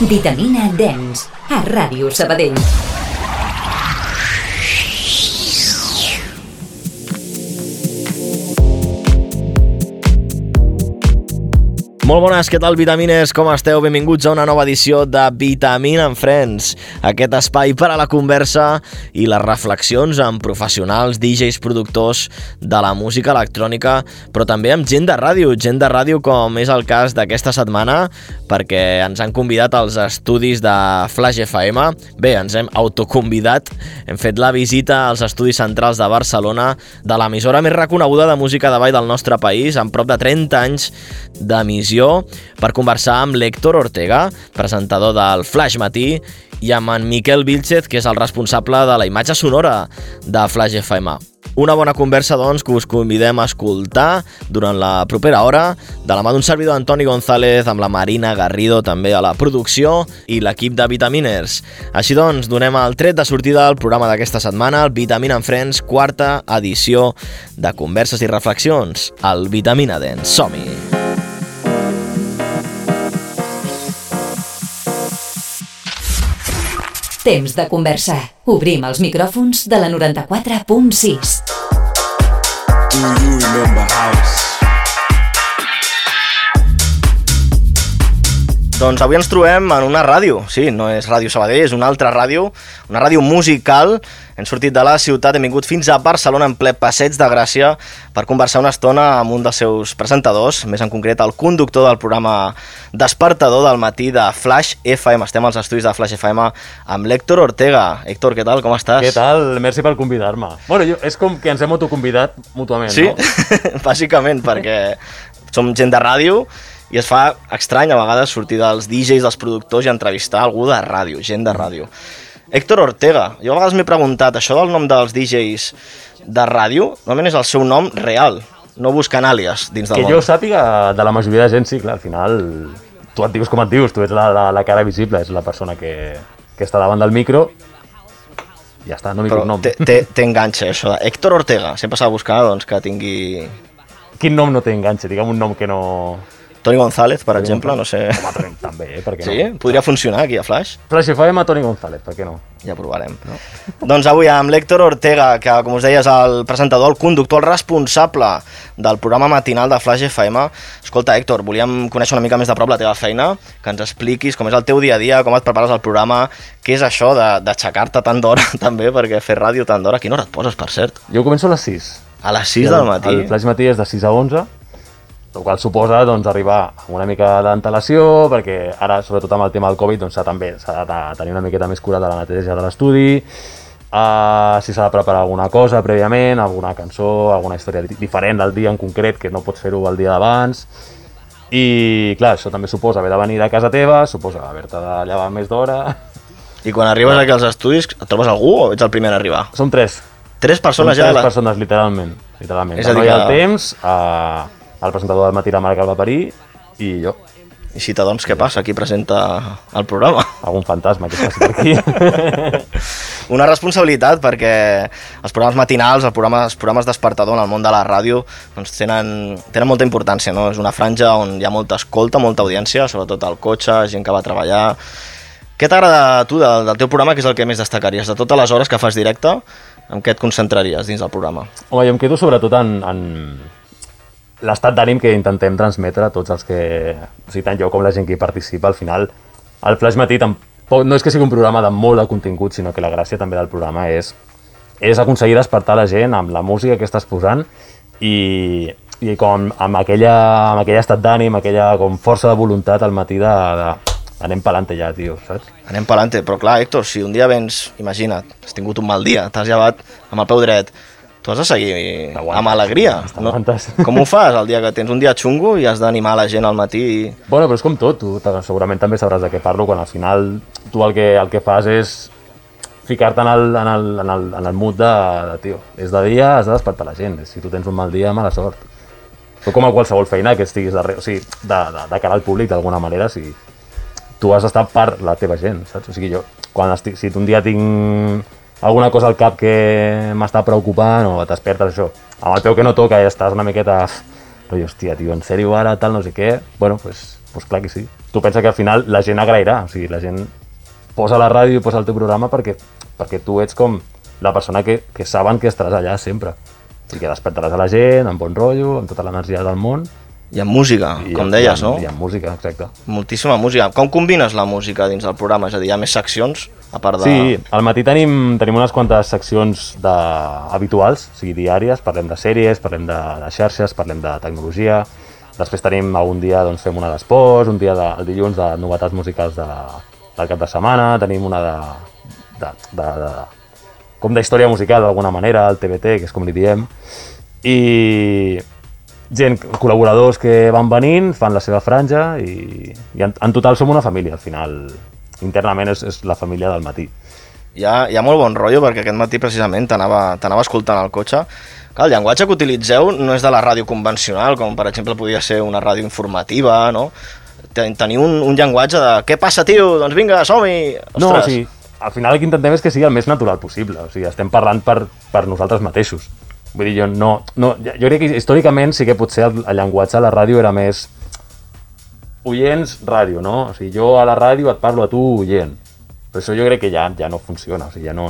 Vitamina Dance, a Ràdio Sabadell. Molt bones, què tal, vitamines? Com esteu? Benvinguts a una nova edició de Vitamina and Friends, aquest espai per a la conversa i les reflexions amb professionals, DJs, productors de la música electrònica, però també amb gent de ràdio com és el cas d'aquesta setmana, perquè ens han convidat als estudis de Flash FM. Bé, ens hem autoconvidat, hem fet la visita als estudis centrals de Barcelona, de l'emissora més reconeguda de música de ball del nostre país, amb prop de 30 anys d'emissió, per conversar amb l'Héctor Ortega, presentador del Flash Matí, i amb en Miquel Vilchez, que és el responsable de la imatge sonora de Flash FM. Una bona conversa, doncs, que us convidem a escoltar durant la propera hora, de la mà d'un servidor Antoni González, amb la Marina Garrido també a la producció i l'equip de Vitaminers. Així doncs, donem el tret de sortida al programa d'aquesta setmana, el Vitamina and Friends, quarta edició de converses i reflexions, el Vitamina Dance. Som-hi! Temps de conversar. Obrim els micròfons de la 94.6. Do you remember house? Doncs avui ens trobem en una ràdio. Sí, no és Ràdio Sabadell, és una altra ràdio, una ràdio musical. Hem sortit de la ciutat, hem vingut fins a Barcelona en ple Passeig de Gràcia per conversar una estona amb un dels seus presentadors, més en concret el conductor del programa Despertador del matí de Flash FM. Estem als estudis de Flash FM amb l'Héctor Ortega. Héctor, què tal? Com estàs? Què tal? Merci per convidar-me. Bueno, és com que ens hem autoconvidat mútuament, sí? No? Sí, bàsicament, perquè som gent de ràdio i es fa estrany a vegades sortir dels DJs, dels productors i entrevistar algú de ràdio, gent de ràdio. Héctor Ortega, jo a vegades m'he preguntat, això del nom dels DJs de ràdio, normalment és el seu nom real, no busquen àlies dins del món. Que jo sàpiga, de la majoria de gent, sí, clar, al final, tu et dius com et dius, tu ets la cara visible, és la persona que està davant del micro, ja està, no m'hi dic nom. T'enganxa això, Héctor Ortega, sempre s'ha de buscar doncs, que tingui... Quin nom no t'enganxa? Digue'm un nom que no... Toni González, per exemple, no sé... Home, també, per què no? Sí? Podria funcionar aquí a Flash? Flash FM a Toni González, per què no? Ja provarem. No? Doncs avui amb l'Héctor Ortega, que com us deia és el presentador, el conductor, el responsable del programa matinal de Flash FM. Escolta, Héctor, volíem conèixer una mica més de prop la teva feina, que ens expliquis com és el teu dia a dia, com et prepares al programa, què és això d'aixecar-te tant d'hora també, perquè fer ràdio tant d'hora. A quina hora et poses, per cert? Jo començo a les 6. A les 6 del matí? El Flash Matí és de 6 a 11. El qual suposa doncs, arribar amb una mica d'antelació, perquè ara, sobretot amb el tema del Covid, doncs, s'ha de tenir una miqueta més cura de la neteja de l'estudi, si s'ha de preparar alguna cosa prèviament, alguna cançó, alguna història diferent del dia en concret, que no pots fer-ho el dia d'abans. I clar, això també suposa haver de venir a casa teva, suposa haver-te de llevar més d'hora. I quan arribes aquí als estudis, et trobes algú o ets el primer a arribar? Som 3. 3 persones ja? 3 persones, literalment. És a dir, no hi ha el temps, el presentador del matí, la Marc Albaperí, i jo. I si t'adones què passa? Qui presenta el programa? Algun fantasma que passi per aquí. Una responsabilitat, perquè els programes matinals, els programes despertador en el món de la ràdio, doncs tenen molta importància, no? És una franja on hi ha molta escolta, molta audiència, sobretot al cotxe, gent que va a treballar. Què t'agrada a tu del teu programa, que és el que més destacaries? De totes les hores que fas directe, en què et concentraries dins del programa? Home, jo em quedo sobretot en l'estat d'ànim que intentem transmetre a tots els que... O sigui, tant jo com la gent que hi participa, al final, el Flash Matí tampoc, no és que sigui un programa de molt de contingut, sinó que la gràcia també del programa és aconseguir despertar la gent amb la música que estàs posant i com amb aquell estat d'ànim, aquella com força de voluntat al matí de anem pa'lante ja, tio, saps? Anem pa'lante, però clar, Héctor, si un dia vens, imagina't, has tingut un mal dia, t'has llevat amb el peu dret, tu has de seguir amb alegria. No? Com ho fas el dia que tens un dia xungo i has d'animar la gent al matí? Bueno, però és com tot, tu segurament també sabràs de què parlo, quan al final tu el que fas és ficar-te en el mood de tio, és de dia, has de despertar la gent, si tu tens un mal dia, mala sort. Però com a qualsevol feina que estiguis darrere, o sigui, de cara al públic d'alguna manera, si tu has d'estar per la teva gent, saps? O sigui, jo, si un dia tinc alguna cosa al cap que m'està preocupant o t'espertes això, amb el peu que no toca i estàs una miqueta Però, hòstia, tio, en sèrio ara, tal, no sé què... Bueno, pues clar que sí. Tu pensa que al final la gent agrairà, o sigui, la gent posa la ràdio i posa el teu programa perquè tu ets com la persona que saben que estaràs allà sempre. I que despertaràs a la gent, amb bon rotllo, amb tota l'energia del món. I amb música, com deies, no? I amb música, exacte. Moltíssima música. Com combines la música dins del programa? És a dir, hi ha més seccions, a part de... Sí, al matí tenim unes quantes seccions habituals, o sigui, diàries, parlem de sèries, parlem de xarxes, parlem de tecnologia. Després tenim algun dia, doncs, fem una d'esports, un dia el dilluns de novetats musicals del cap de setmana, tenim una com d'història musical d'alguna manera, el TBT, que és com li diem, i gent, col·laboradors que van venint, fan la seva franja i en total som una família, al final. Internament és la família del matí. Hi ha molt bon rotllo, perquè aquest matí precisament t'anava escoltant al cotxe. Clar, el llenguatge que utilitzeu no és de la ràdio convencional, com per exemple podria ser una ràdio informativa, no? Teniu un llenguatge de què passa, tio? Doncs vinga, som-hi! Ostres! No, o sigui, al final el que intentem és que sigui el més natural possible, o sigui, estem parlant per nosaltres mateixos. Vull dir, jo crec que històricament sí que potser el llenguatge a la ràdio era més oients, ràdio, no? O sigui, jo a la ràdio et parlo a tu oient, però això jo crec que ja no funciona, o sigui, ja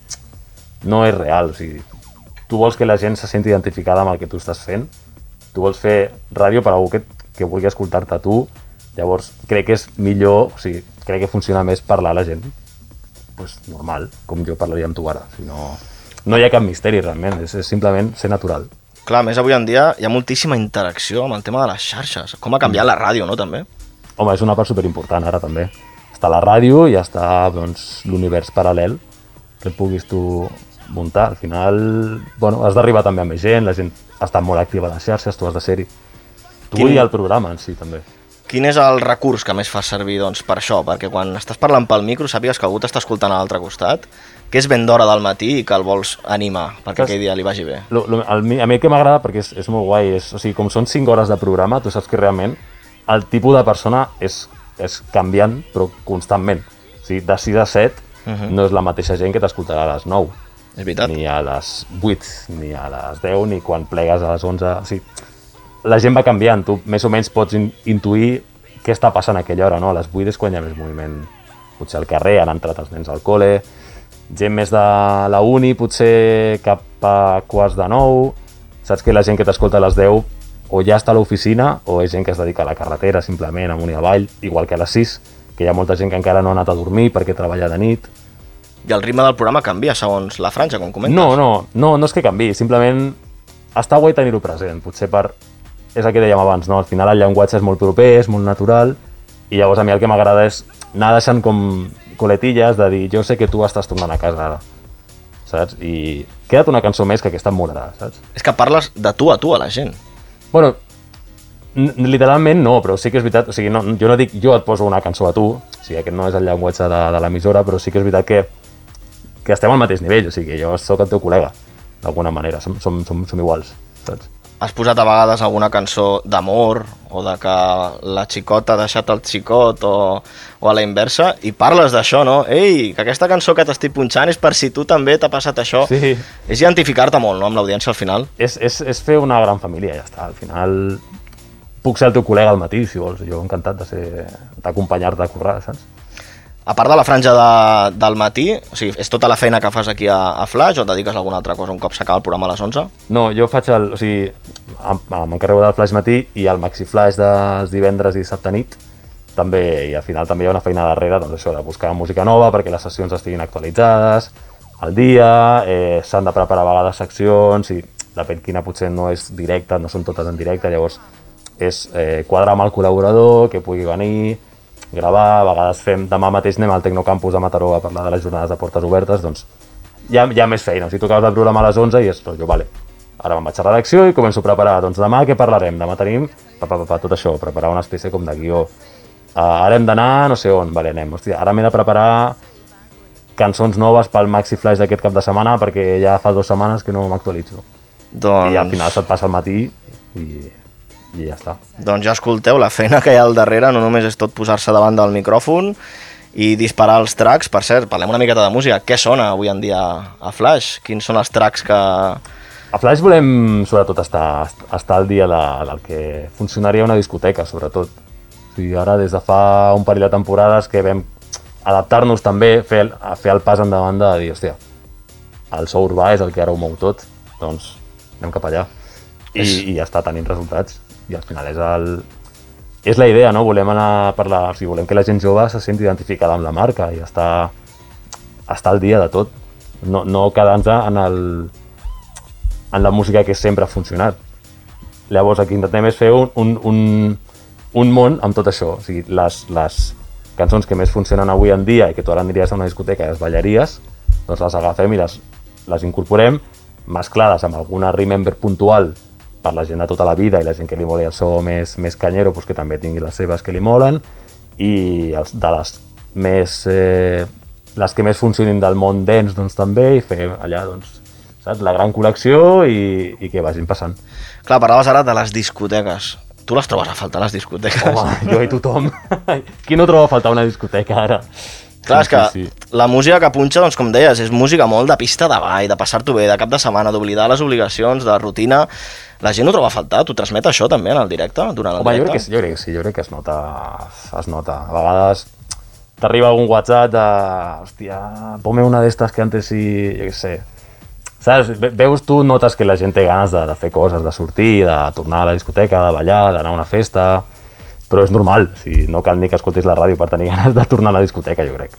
no és real, o sigui, tu vols que la gent se senti identificada amb el que tu estàs fent, tu vols fer ràdio per a algú que vulgui escoltar-te a tu, llavors crec que és millor, o sigui, crec que funciona més parlar a la gent, pues normal, com jo parlaria amb tu ara, o sigui, no hi ha cap misteri realment, és simplement ser natural. Clar, més avui en dia hi ha moltíssima interacció amb el tema de les xarxes. Com ha canviat la ràdio, no, també? Home, és una part superimportant ara també. Està la ràdio i està doncs, l'univers paral·lel que et puguis tu muntar. Al final, bueno, has d'arribar també a més gent, la gent està molt activa a les xarxes, tu has de ser-hi. Tu i el programa en si també. Quin és el recurs que més fas servir doncs, per això? Perquè quan estàs parlant pel micro sàpigues que algú t'està escoltant a l'altre costat, que és ben d'hora del matí i que el vols animar perquè aquell dia li vagi bé. A mi el que m'agrada, perquè és molt guai, o sigui, com són 5 hores de programa, tu saps que realment el tipus de persona és canviant, però constantment. O sigui, de 6 a 7 no és la mateixa gent que t'escoltarà a les 9. És veritat. Ni a les 8, ni a les 10, ni quan plegues a les 11. O sigui, la gent va canviant, tu més o menys pots intuir què està passant a aquella hora, no? A les 8 és quan hi ha més moviment, potser al carrer, han entrat els nens al col·le, gent més de la uni, potser cap a 8:45, saps que la gent que t'escolta a les 10 o ja està a l'oficina o és gent que es dedica a la carretera simplement amunt i avall, igual que a les 6, que hi ha molta gent que encara no ha anat a dormir perquè treballa de nit. I el ritme del programa canvia segons la franja, com comentes? No és que canvi, simplement està guai tenir-ho present, potser és el que dèiem abans, no? Al final el llenguatge és molt proper, és molt natural, i llavors a mi el que m'agrada és anar deixant com coletilles de dir, jo sé que tu estàs tornant a casa ara, saps? I queda't una cançó més que aquesta em molarà, saps? És que parles de tu a la gent. Bueno, literalment no, però sí que és veritat, o sigui, jo no dic jo et poso una cançó a tu, o sigui, aquest no és el llenguatge de l'emissora, però sí que és veritat que estem al mateix nivell, o sigui, jo sóc el teu col·lega, d'alguna manera, som iguals, saps? Has posat a vegades alguna cançó d'amor o de que la xicota ha deixat el xicot o a la inversa i parles d'això, no? Ei, que aquesta cançó que t'estic punxant és per si tu també t'ha passat això. Sí. És identificar-te molt, no?, amb l'audiència al final. És fer una gran família, ja està. Al final puc ser el teu col·lega al matí, si vols. Jo encantat d'acompanyar-te a currar, saps? A part de la franja del matí, o sigui, és tota la feina que fas aquí a Flash o et dediques a alguna altra cosa un cop s'acaba el programa a les 11? No, jo faig m'encarrego del Flash matí i el Maxi Flash dels divendres i dissabte nit també, i al final també hi ha una feina darrere, doncs això, de buscar música nova perquè les sessions estiguin actualitzades al dia, s'han de preparar a vegades seccions i depèn quina potser no és directa, no són totes en directe, llavors és quadrar amb el col·laborador que pugui venir, gravar, a vegades demà mateix anem al Tecnocampus de Mataró a parlar de les jornades de portes obertes, doncs hi ha més feina. O sigui, tu acabes el programa a les 11 i és rotllo, vale, ara me'n vaig a redacció i començo a preparar, doncs demà què parlarem? Demà tenim tot això, preparar una espècie com de guió. Ara hem d'anar no sé on, vale, anem. Hòstia, ara m'he de preparar cançons noves pel Maxi Flash d'aquest cap de setmana perquè ja fa 2 setmanes que no m'actualitzo. I al final se't passa el matí i ja està. Doncs ja escolteu, la feina que hi ha al darrere no només és tot posar-se davant del micròfon i disparar els tracks. Per cert, parlem una miqueta de música. Què sona avui en dia a Flash? Quins són els tracks que A Flaix volem, sobretot, estar al dia del que funcionaria una discoteca, sobretot. O sigui, ara, des de fa un parell de temporades que vam adaptar-nos també, fer el pas endavant de dir, hòstia, el so urbà és el que ara ho mou tot, doncs anem cap allà. I ja està tenint resultats. I al final és la idea, no? Volem anar o sigui, volem que la gent jove se senti identificada amb la marca i estar al dia de tot. No quedar-nos en la música que sempre ha funcionat. Llavors, el que intentem és fer un món amb tot això. O sigui, les cançons que més funcionen avui en dia i que tu ara aniries a una discoteca i les ballaries, doncs les agafem i les incorporem mesclades amb alguna remember puntual per la gent de tota la vida i la gent que li moli el so més canyero, doncs que també tingui les seves que li molen, i de les que més funcionin del món dance, doncs també, i fer allà, doncs, saps, la gran col·lecció i que vagin passant. Clar, parlaves ara de les discoteques. Tu les trobes a faltar, les discoteques? Home, jo i tothom. Qui no troba a faltar una discoteca ara? Clar, és que la música que punxa, doncs com deies, és música molt de pista de ball, de passar-t'ho bé, de cap de setmana, d'oblidar les obligacions, de rutina. La gent ho troba a faltar? T'ho transmet això també en el directe, durant el directe? Jo crec que es nota. A vegades t'arriba algun WhatsApp de... Hòstia, ponme una d'estes que antes sí... Jo què sé. Saps? Veus tu, notes que la gent té ganes de fer coses, de sortir, de tornar a la discoteca, de ballar, d'anar a una festa... Però és normal, no cal ni que escoltis la ràdio per tenir ganes de tornar a la discoteca, jo crec.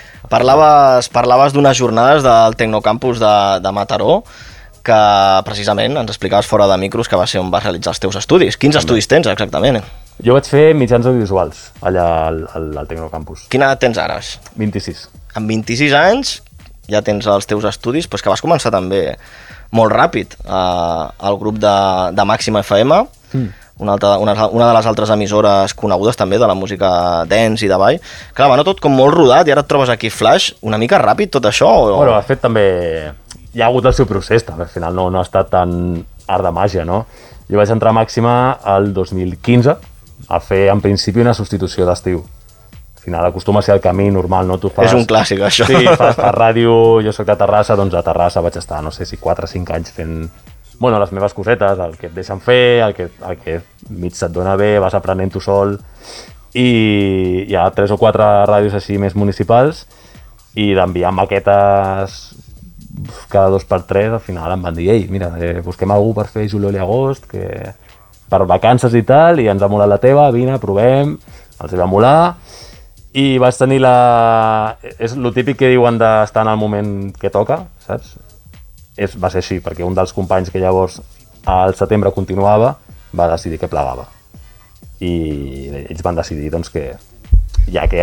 Parlaves d'unes jornades del Tecnocampus de Mataró, que precisament ens explicaves fora de micros que va ser on vas realitzar els teus estudis. Quins estudis tens exactament? Jo vaig fer mitjans audiovisuals allà al Tecnocampus. Quina edat tens ara? 26. Amb 26 anys ja tens els teus estudis, però és que vas començar també molt ràpid al grup de Màxima FM, una de les altres emissores conegudes també de la música dance i de ball. Clar, va anar tot com molt rodat i ara et trobes aquí Flaix, una mica ràpid tot això? Bueno, de fet també hi ha hagut el seu procés, també al final no ha estat tan art de màgia, no? Jo vaig entrar a Màxima el 2015 a fer en principi una substitució d'estiu. Al final acostuma a ser el camí normal, no? Tu fas... És un clàssic, això. Sí, fas ràdio, jo soc de Terrassa, doncs a Terrassa vaig estar, no sé si 4 o 5 anys fent... Bueno, les meves cosetes, el que et deixen fer, el que mig se't dona bé, vas aprenent tu sol, i hi ha 3 o 4 ràdios així més municipals, i d'enviar maquetes cada 2x3, al final em van dir, ei, mira, busquem algú per fer juliol i agost, que per vacances i tal, i ens ha molat la teva, vine, provem, els va molar, i vaig tenir és lo típic que diuen d'estar en el moment que toca, saps? Va ser així, perquè un dels companys que llavors al setembre continuava va decidir que plegava. I ells van decidir doncs, que ja que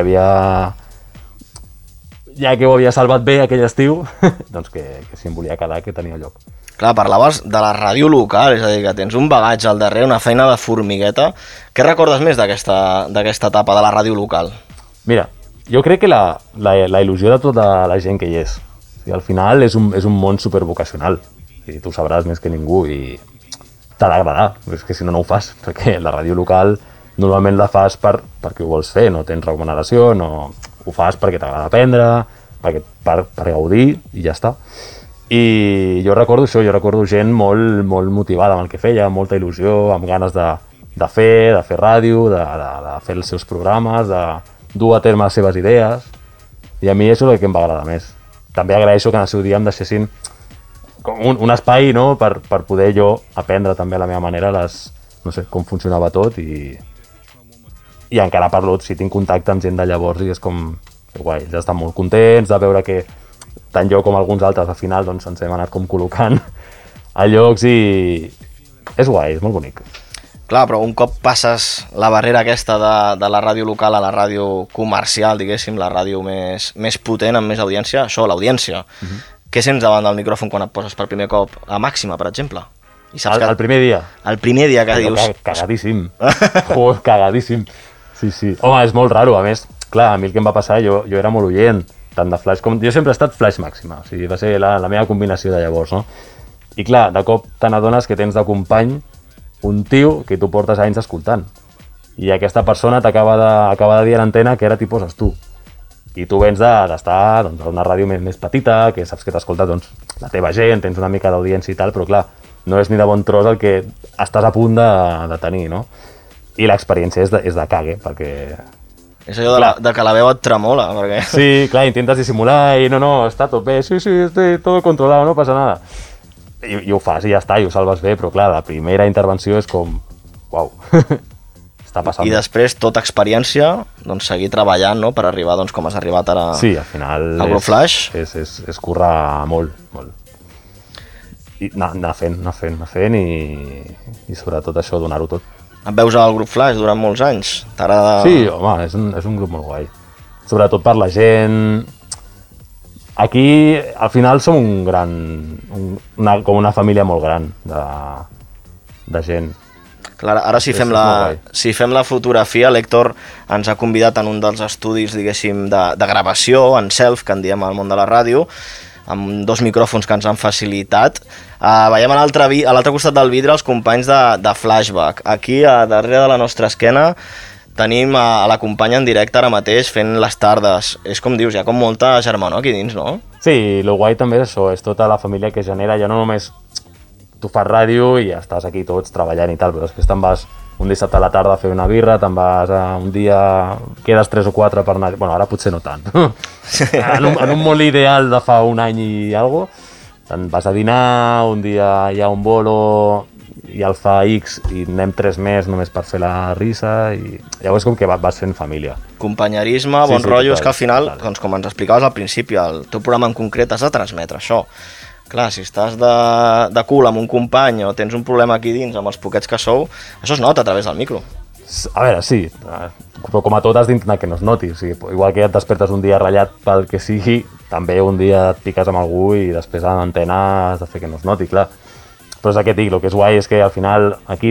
ho havia salvat bé aquell estiu, doncs que si em volia quedar, que tenia lloc. Clar, parlaves de la ràdio local, és a dir, que tens un bagatge al darrere, una feina de formigueta. Què recordes més d'aquesta etapa de la ràdio local? Mira, jo crec que la il·lusió de tota la gent que hi és. I al final és un món supervocacional. I tu sabràs més que ningú i t'ha d'agradar, és que si no ho fas, perquè la ràdio local normalment la fas perquè ho vols fer, no tens remuneració, no ho fas perquè t'agrada aprendre, per gaudir i ja està. I jo recordo això, gent molt, molt motivada amb el que feia, molta il·lusió, amb ganes de fer ràdio, de fer els seus programes, de dur a terme les seves idees, i a mi això és el que em va agradar més. També agraeixo que en el seu dia em deixessin un espai, no?, per poder jo aprendre també a la meva manera no sé, com funcionava tot i encara parlo, si tinc contacte amb gent de llavors i és com, guai, ells estan molt contents de veure que tant jo com alguns altres al final doncs ens hem anat com col·locant a llocs i és guai, és molt bonic. Clar, però un cop passes la barrera aquesta de la ràdio local a la ràdio comercial, diguéssim, la ràdio més potent, amb més audiència, això, l'audiència. Què sents davant del micròfon quan et poses per primer cop a Màxima, per exemple? I saps el primer dia? El primer dia que dius... Cagadíssim. Cagadíssim. Sí. Home, és molt raro, a més, clar, a mi el que em va passar, jo era molt oient, tant de Flaix com... Jo sempre he estat Flaix Màxima, o sigui, va ser la meva combinació de llavors, no? I clar, de cop te n'adones que tens de company un tio que tu portes anys escoltant. I aquesta persona t'acaba de dir a l'antena que ara t'hi poses tu. I tu vens d'estar doncs, a una ràdio més petita, que saps que t'escolta doncs, la teva gent, tens una mica d'audiència i tal, però clar, no és ni de bon tros el que estàs a punt de tenir, no? I l'experiència és de cague, perquè... És allò de que la veu et tremola, perquè... Sí, clar, intentes dissimular i no, està tot bé, sí, estoy todo controlado, no passa nada. I ho fas i ja està, i ho salves bé, però clar, la primera intervenció és com... Uau, està passant. I després, tota experiència, doncs seguir treballant, no?, per arribar, doncs, com has arribat ara... Sí, al final... Al Grup Flash. És currar molt. I anar fent i sobretot això, donar-ho tot. Et veus al Grup Flash durant molts anys? T'agrada... Sí, home, és un grup molt guai. Sobretot per la gent... Aquí, al final, som com una família molt gran de gent. Clar, ara si fem la fotografia, l'Héctor ens ha convidat en un dels estudis, diguéssim, de gravació, en self, que en diem al món de la ràdio, amb 2 micròfons que ens han facilitat. Veiem a l'altre costat del vidre els companys de Flashback. Aquí, a darrere de la nostra esquena, tenim a la companya en directe ara mateix fent les tardes. És com dius, hi ha com molta germanor aquí dins, no? Sí, el guai també és això, és tota la família que genera, ja no només tu fas ràdio i ja estàs aquí tots treballant i tal, però després te'n vas un dissabte a la tarda a fer una birra, te'n vas un dia, quedes 3 o 4 per anar... Bueno, ara potser no tant. en un món ideal de fa un any i alguna cosa, te'n vas a dinar, un dia hi ha un bolo i el fa X i anem 3 més només per fer la risa i llavors com que vas fent família. Companyerisme, bon rotllo, és que al final, doncs, com ens explicaves al principi, el teu programa en concret has de transmetre això. Clar, si estàs de cul amb un company o tens un problema aquí dins amb els poquets que sou, això es nota a través del micro. A veure, sí, però com a tot has d'intentar que no es noti. O sigui, igual que et despertes un dia ratllat pel que sigui, també un dia et piques amb algú i després a l'antena has de fer que no es noti, clar. Però és el que et dic, el que és guai és que al final aquí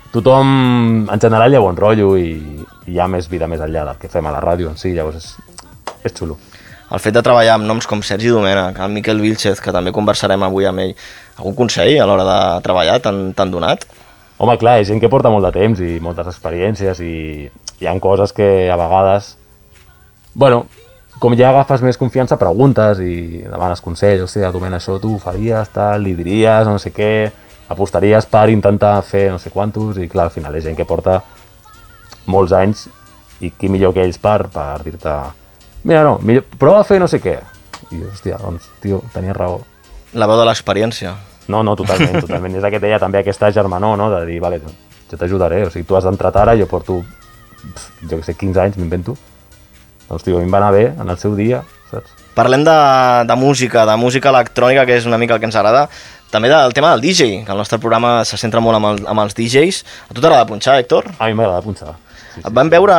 tothom en general hi ha bon rotllo i hi ha més vida més enllà del que fem a la ràdio en si, llavors és xulo. El fet de treballar amb noms com Sergi Domènech, el Miquel Vilchez, que també conversarem avui amb ell, algun consell a l'hora de treballar t'han donat? Home, clar, hi ha gent que porta molt de temps i moltes experiències i hi ha coses que a vegades... Bueno, com ja agafes més confiança, preguntes i demanes consells. Hòstia, Domènech, això tu ho faries, tal, li diries, no sé què, apostaries per intentar fer no sé quantos i clar, al final hi ha gent que porta molts anys i qui millor que ells per dir-te mira, no, millor, prova a fer no sé què. I hòstia, doncs, tio, tenies raó. La veu de l'experiència. No, totalment. És el que deia també aquesta germanor, no? De dir, vale, jo t'ajudaré, o sigui, tu has d'entrar ara, jo porto, jo què sé, 15 anys, m'invento. Doncs, tio, a mi em va anar bé en el seu dia, saps? Parlem de música electrònica, que és una mica el que ens agrada. També del tema del DJ, que el nostre programa se centra molt amb els DJs. A tu t'agrada punxar, Héctor? A mi m'agrada punxar. Sí, Et vam veure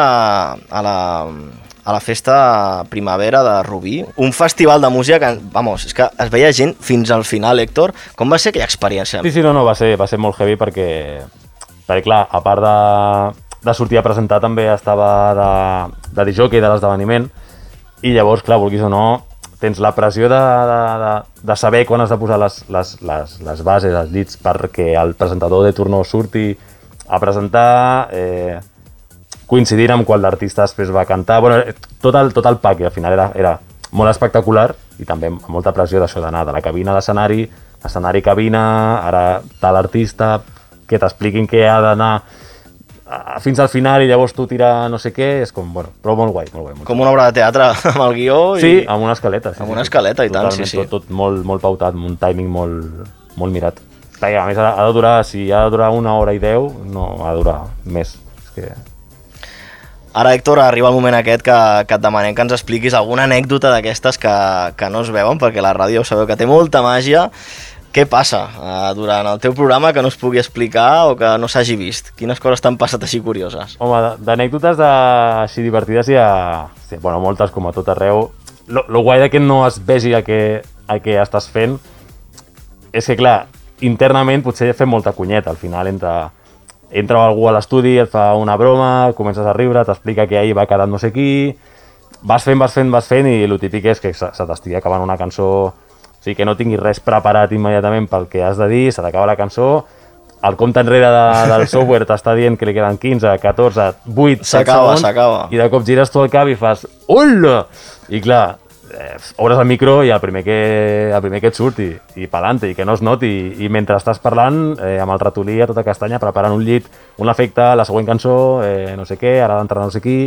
a la festa primavera de Rubí, un festival de música que, vamos, és que es veia gent fins al final, Héctor. Com va ser aquella experiència? Sí, no, va ser molt heavy perquè clar, a part de sortir a presentar també estava de disjockey de l'esdeveniment i llavors, clar, vulguis o no, tens la pressió de saber quan has de posar les bases, els llits perquè el presentador de turno surti a presentar, coincidir amb quan l'artista després va cantar, bueno, tot el pack, i al final era molt espectacular i també amb molta pressió d'això d'anar de la cabina a l'escenari, escenari-cabina, ara tal artista, que t'expliquin què ha d'anar fins al final i llavors tu tirar no sé què, és com, bueno, però molt guai. Com una obra de teatre amb el guió i... Sí, amb una escaleta. Amb una escaleta, i tant, sí. Tot molt pautat, amb un timing molt mirat. Perquè a més ha de durar, si ha de durar 1 hora i 10, no ha de durar més. És que... Ara, Héctor, arriba el moment aquest que et demanem que ens expliquis alguna anècdota d'aquestes que no es veuen, perquè la ràdio sabeu que té molta màgia. Què passa durant el teu programa que no es pugui explicar o que no s'hagi vist? Quines coses t'han passat així curioses? Home, d'anècdotes així divertides hi ha moltes, com a tot arreu. Lo guai que no es vegi el que estàs fent és que, clar, internament potser fem molta cunyeta. Al final entra algú a l'estudi, et fa una broma, comences a riure, t'explica que ahir va quedar no sé qui, vas fent i el típic és que se t'estigui acabant una cançó, o sigui, que no tinguis res preparat immediatament pel que has de dir, se t'acaba la cançó, el compte enrere del software t'està dient que li queden 15, 14, 8, 7 segons, i de cop gires tu el cap i fas hola! I clar, obres el micro i el primer que et surt i pa'lante, i que no es noti, i mentre estàs parlant amb el ratolí a tota castanya preparant un llit, un efecte, la següent cançó, no sé què, ara d'entrar no sé qui...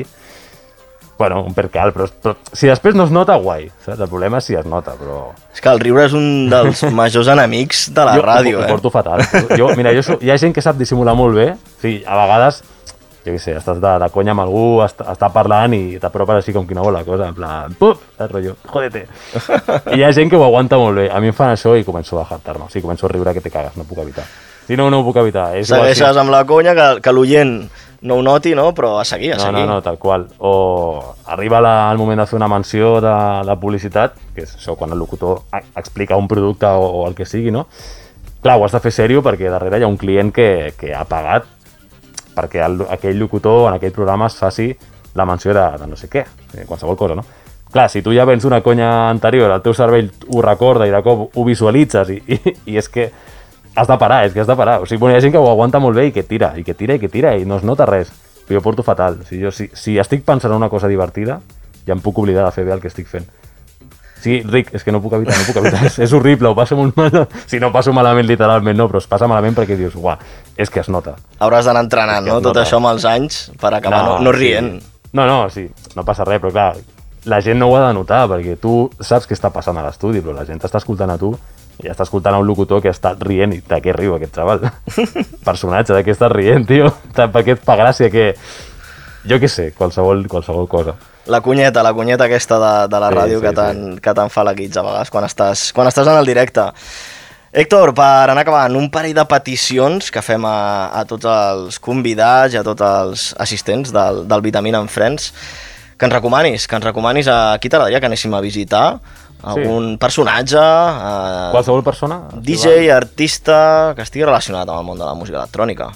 Bueno, un percal, però si després no es nota, guai, saps? El problema és si es nota, però... És que el riure és un dels majors enemics de la ràdio, Jo ho porto fatal. Mira, hi ha gent que sap dissimular molt bé, sí, a vegades... Jo què sé, estàs de conya amb algú, està parlant i t'apropes així com quina vol la cosa, en plan, pup, el rotllo, jódete. I hi ha gent que ho aguanta molt bé. A mi em fan això i començo a hartar-me, o sigui, començo a riure que te cagues, no puc evitar. Sí, no ho puc evitar. Segueixes amb la conya, que l'oient no ho noti, no? Però a seguir, a seguir. No, tal qual. O arriba el moment de fer una menció de publicitat, que és això, quan el locutor explica un producte o el que sigui, no? Clar, ho has de fer sèrio perquè darrere hi ha un client que ha pagat perquè aquell locutor en aquell programa es faci la menció de no sé què, qualsevol cosa, no? Clar, si tu ja vens una conya anterior, el teu cervell ho recorda i de cop ho visualitzes i és que has de parar, O sigui, bueno, hi ha gent que ho aguanta molt bé i que tira i no es nota res, però jo porto fatal. O sigui, si estic pensant en una cosa divertida, ja em puc oblidar de fer bé el que estic fent. Sí, Ric, és que no puc evitar, és horrible, ho passo molt mal, si no passo malament literalment, no, però es passa malament perquè dius, uah, és que es nota. Hauràs d'anar entrenant, no? Tot això amb els anys per acabar no rient. Sí. Sí, no passa res, però clar, la gent no ho ha de notar, perquè tu saps què està passant a l'estudi, però la gent t'està escoltant a tu i està escoltant a un locutor que està rient i de què riu aquest xaval? Personatge, de què estàs rient, tio? Per què et fa gràcia que... Jo què sé, qualsevol cosa. La cunyeta aquesta de la ràdio que tant fa l'equip a vegades quan estàs en el directe. Héctor, per anar acabant, un parell de peticions que fem a tots els convidats i a tots els assistents del Vitamina and Friends, que ens recomanis a qui t'agradaria que anéssim a visitar, algun personatge, qualsevol persona, DJ, artista que estigui relacionat amb el món de la música electrònica.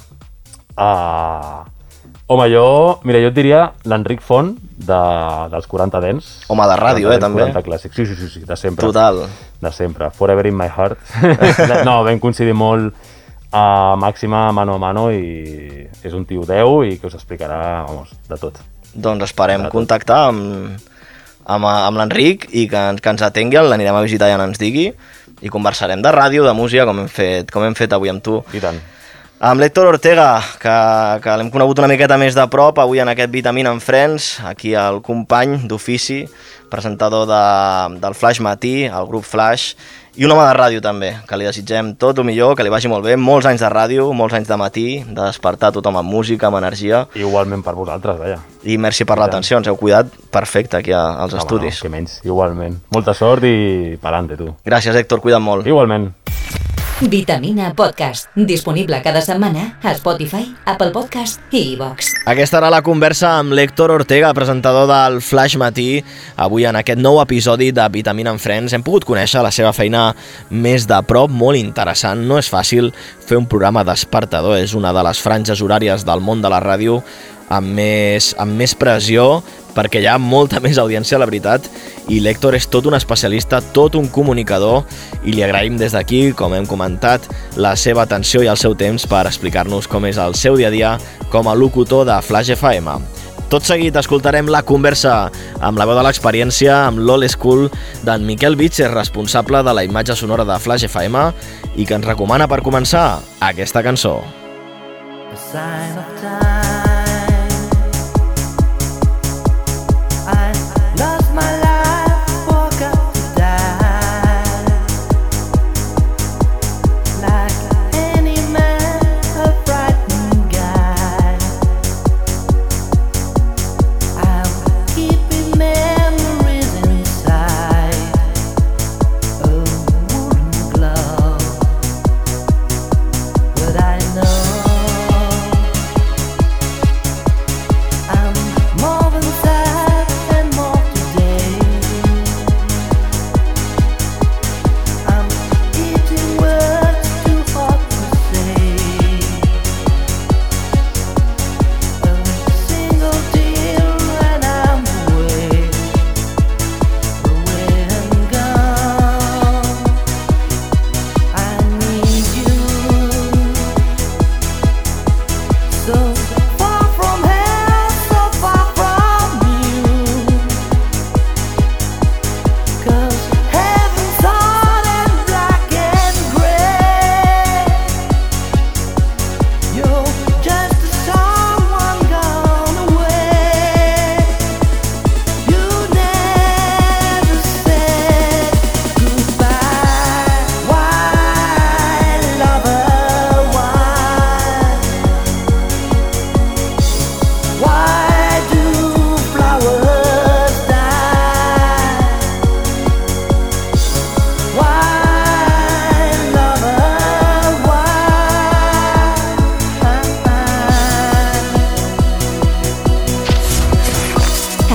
Home, jo et diria l'Enric Font dels 40 Dents. Home, de ràdio, també. 40 clàssics, sí, de sempre. Total. De sempre, Forever in my heart. No, vam coincidir molt a Màxima mano a mano i és un tio 10 i que us explicarà, de tot. Doncs esperem contactar amb l'Enric i que ens atengui, l'anirem a visitar i ens digui i conversarem de ràdio, de música, com hem fet avui amb tu. I tant. Amb l'Héctor Ortega, que l'hem conegut una miqueta més de prop avui en aquest Vitamina and Friends, aquí el company d'ofici, presentador del Flash Matí, el grup Flash, i un home de ràdio també, que li desitgem tot el millor, que li vagi molt bé, molts anys de ràdio, molts anys de matí, de despertar tothom amb música, amb energia. Igualment per vosaltres, vaja. I merci per l'atenció, ens heu cuidat perfecte aquí als estudis. No, que menys, igualment. Molta sort i pa'lante, tu. Gràcies, Héctor, cuida't molt. Igualment. Vitamina Podcast, disponible cada setmana a Spotify, Apple Podcast i iVoox. Aquesta era la conversa amb l'Héctor Ortega, presentador del Flash Matí. Avui en aquest nou episodi de Vitamina and Friends hem pogut conèixer la seva feina més de prop, molt interessant. No és fàcil fer un programa despertador, és una de les franges horàries del món de la ràdio amb més pressió, perquè hi ha molta més audiència, la veritat, i l'Héctor és tot un especialista, tot un comunicador, i li agraïm des d'aquí, com hem comentat, la seva atenció i el seu temps per explicar-nos com és el seu dia a dia com a locutor de Flash FM. Tot seguit escoltarem la conversa amb la veu de l'experiència, amb l'Old School d'en Miquel Vitges, responsable de la imatge sonora de Flash FM, i que ens recomana per començar aquesta cançó. A sign of time.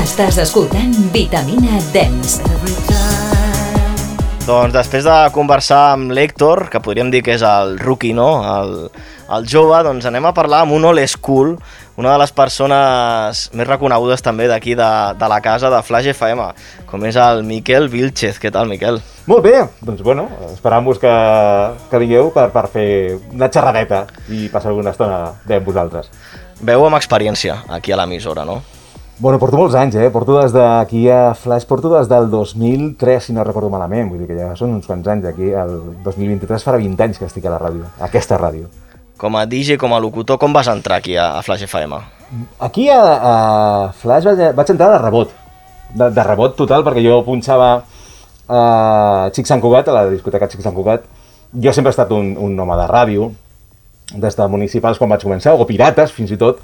Estàs escoltant Vitamina Dance. Every time. Doncs després de conversar amb l'Héctor, que podríem dir que és el rookie, no? El jove, doncs anem a parlar amb un old school, una de les persones més reconegudes també d'aquí de la casa de Flash FM, com és el Miquel Vilchez. Què tal, Miquel? Molt bé, doncs bueno, esperam-vos que vingueu per fer una xerradeta i passar alguna estona bé amb vosaltres. Veu amb experiència aquí a l'emissora, no? Bueno, porto molts anys, porto des d'aquí a Flash, porto des del 2003, si no recordo malament, vull dir que ja són uns quants anys aquí, el 2023 farà 20 anys que estic a la ràdio, a aquesta ràdio. Com a DJ, com a locutor, com vas entrar aquí a Flash FM? Aquí a Flash vaig entrar de rebot, de rebot total, perquè jo punxava a Xic Sant Cugat, a la discoteca Xic Sant Cugat. Jo sempre he estat un home de ràdio, des de municipals quan vaig començar, o pirates fins i tot,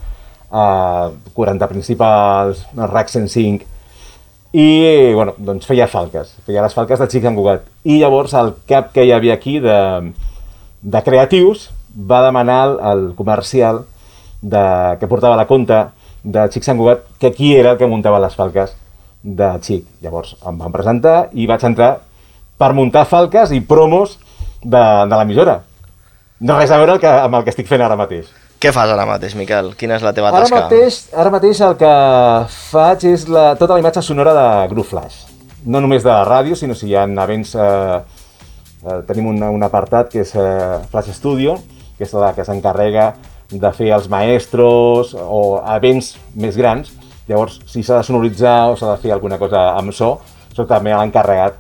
40 principals, RAC 105, i bueno, doncs feia les falques de Xic Sant Cugat. I llavors el cap que hi havia aquí de creatius va demanar al comercial que portava la compta de Xic Sant Cugat que qui era el que muntava les falques de Xic. Llavors em van presentar i vaig entrar per muntar falques i promos de l'emissora. No res a veure amb el que estic fent ara mateix. Què fas ara mateix, Miquel? Quina és la teva tasca? Ara mateix el que faig és tota la imatge sonora de Grup Flash. No només de la ràdio, sinó si hi ha events... tenim un apartat que és Flash Studio, que és la que s'encarrega de fer els maestros o events més grans. Llavors, si s'ha de sonoritzar o s'ha de fer alguna cosa amb so, soc també l'encarregat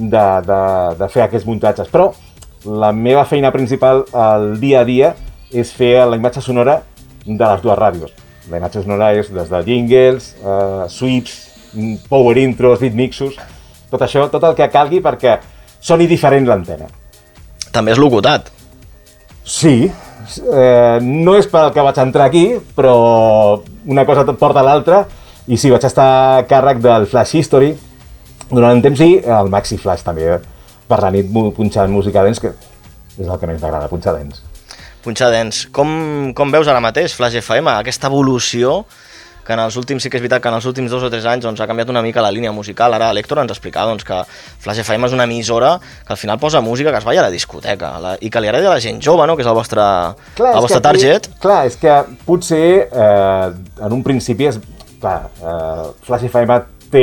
de fer aquests muntatges. Però la meva feina principal al dia a dia és fer la imatge sonora de les dues ràdios. La imatge sonora és des de jingles, sweeps, power intros, beat mixos, tot això, tot el que calgui perquè soni diferent l'antena. També és locutat. Sí, no és per al que vaig entrar aquí, però una cosa porta a l'altra, i sí, vaig estar a càrrec del Flash History durant un temps i el Maxi Flash també, per la nit punxant música dance, que és el que més m'agrada, punxar dance. Punxar dance. Com veus ara mateix Flash FM, aquesta evolució que en els últims, sí que és veritat que en els últims 2 o 3 anys doncs, ha canviat una mica la línia musical. Ara l'Héctor ens explicava doncs, que Flash FM és una emissora que al final posa música que es balla a la discoteca i que li agrada a la gent jove, no? Que és el vostre target. Clar, és que potser en un principi Flash FM té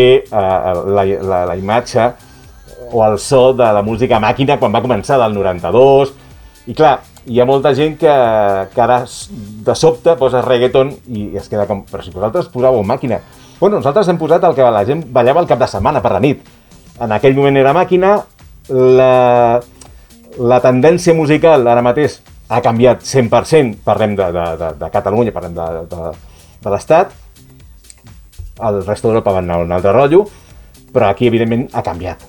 la imatge o el so de la música màquina quan va començar del 92, i clar, hi ha molta gent que ara de sobte posa reggaeton i es queda com, però si vosaltres posàveu màquina. Bueno, nosaltres hem posat el que la gent ballava el cap de setmana per la nit. En aquell moment era màquina, la tendència musical ara mateix ha canviat 100%, parlem de Catalunya, parlem de l'Estat, el resta d'Europa va anar a un altre rotllo, però aquí evidentment ha canviat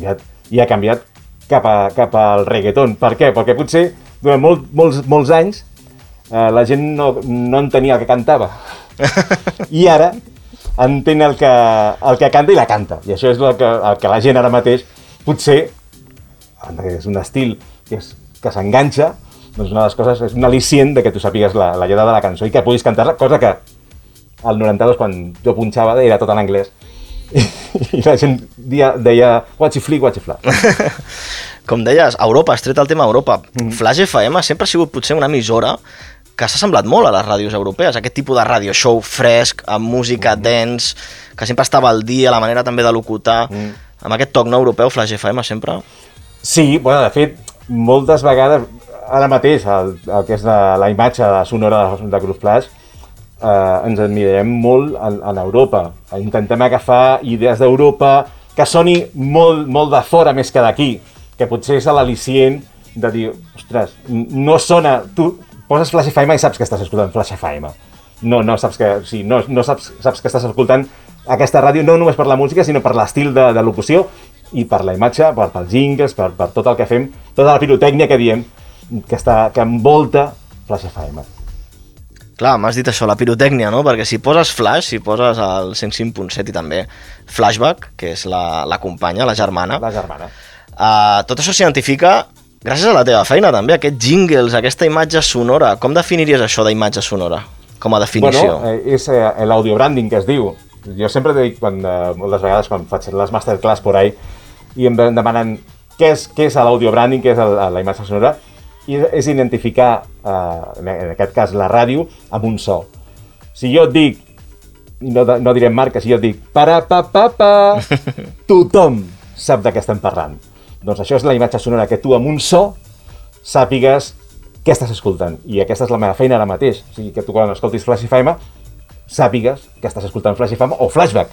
cap al reggaeton. Per què? Perquè potser durant molts anys la gent no entenia el que cantava i ara entén el que canta i la canta, i això és el que la gent ara mateix potser és un estil que s'enganxa, doncs una de les coses és un al·licient de que tu sàpigues la lletra de la cançó i que puguis cantar-la, cosa que al 92 quan jo punxava era tot en anglès i la gent deia watch it fla. Com deies, Europa, has tret el tema Europa. Flash FM sempre ha sigut potser una emissora que s'ha semblat molt a les ràdios europees, aquest tipus de radio show fresc, amb música dance, que sempre estava al dia, la manera també de locutar, amb aquest toc no europeu, Flash FM sempre. Sí, bueno, de fet, moltes vegades, ara mateix, el que és la imatge sonora de Grup Flash, ens emmirallem molt en Europa. Intentem agafar idees d'Europa que soni molt de fora més que d'aquí, que potser és l'al·licient de dir, ostres, no sona... Tu poses Flash FM i saps que estàs escoltant Flash FM. No saps que... Sí, saps que estàs escoltant aquesta ràdio no només per la música, sinó per l'estil de locució i per la imatge, pels jingles, per tot el que fem, tota la pirotècnia que diem, que envolta Flash FM. Clar, m'has dit això, la pirotècnia, no? Perquè si poses Flash, si poses el 105.7 i també Flashback, que és la companya, la germana. La germana. Tot això s'identifica gràcies a la teva feina també, aquests jingles, aquesta imatge sonora. Com definiries això d'imatge sonora, com a definició? Bueno, és l'audio branding que es diu. Jo sempre dic, moltes vegades, quan faig les masterclass por ahí, i em demanen què és l'audio branding, què és la imatge sonora, i és identificar, en aquest cas, la ràdio amb un so. Si jo et dic, no direm marca, si jo et dic para-pa-pa-pa, tothom sap de què estem parlant. Doncs això és la imatge sonora, que tu amb un so sàpigues què estàs escoltant. I aquesta és la meva feina ara mateix. O sigui, que tu quan escoltis Flash FM sàpigues que estàs escoltant Flash FM o Flashback.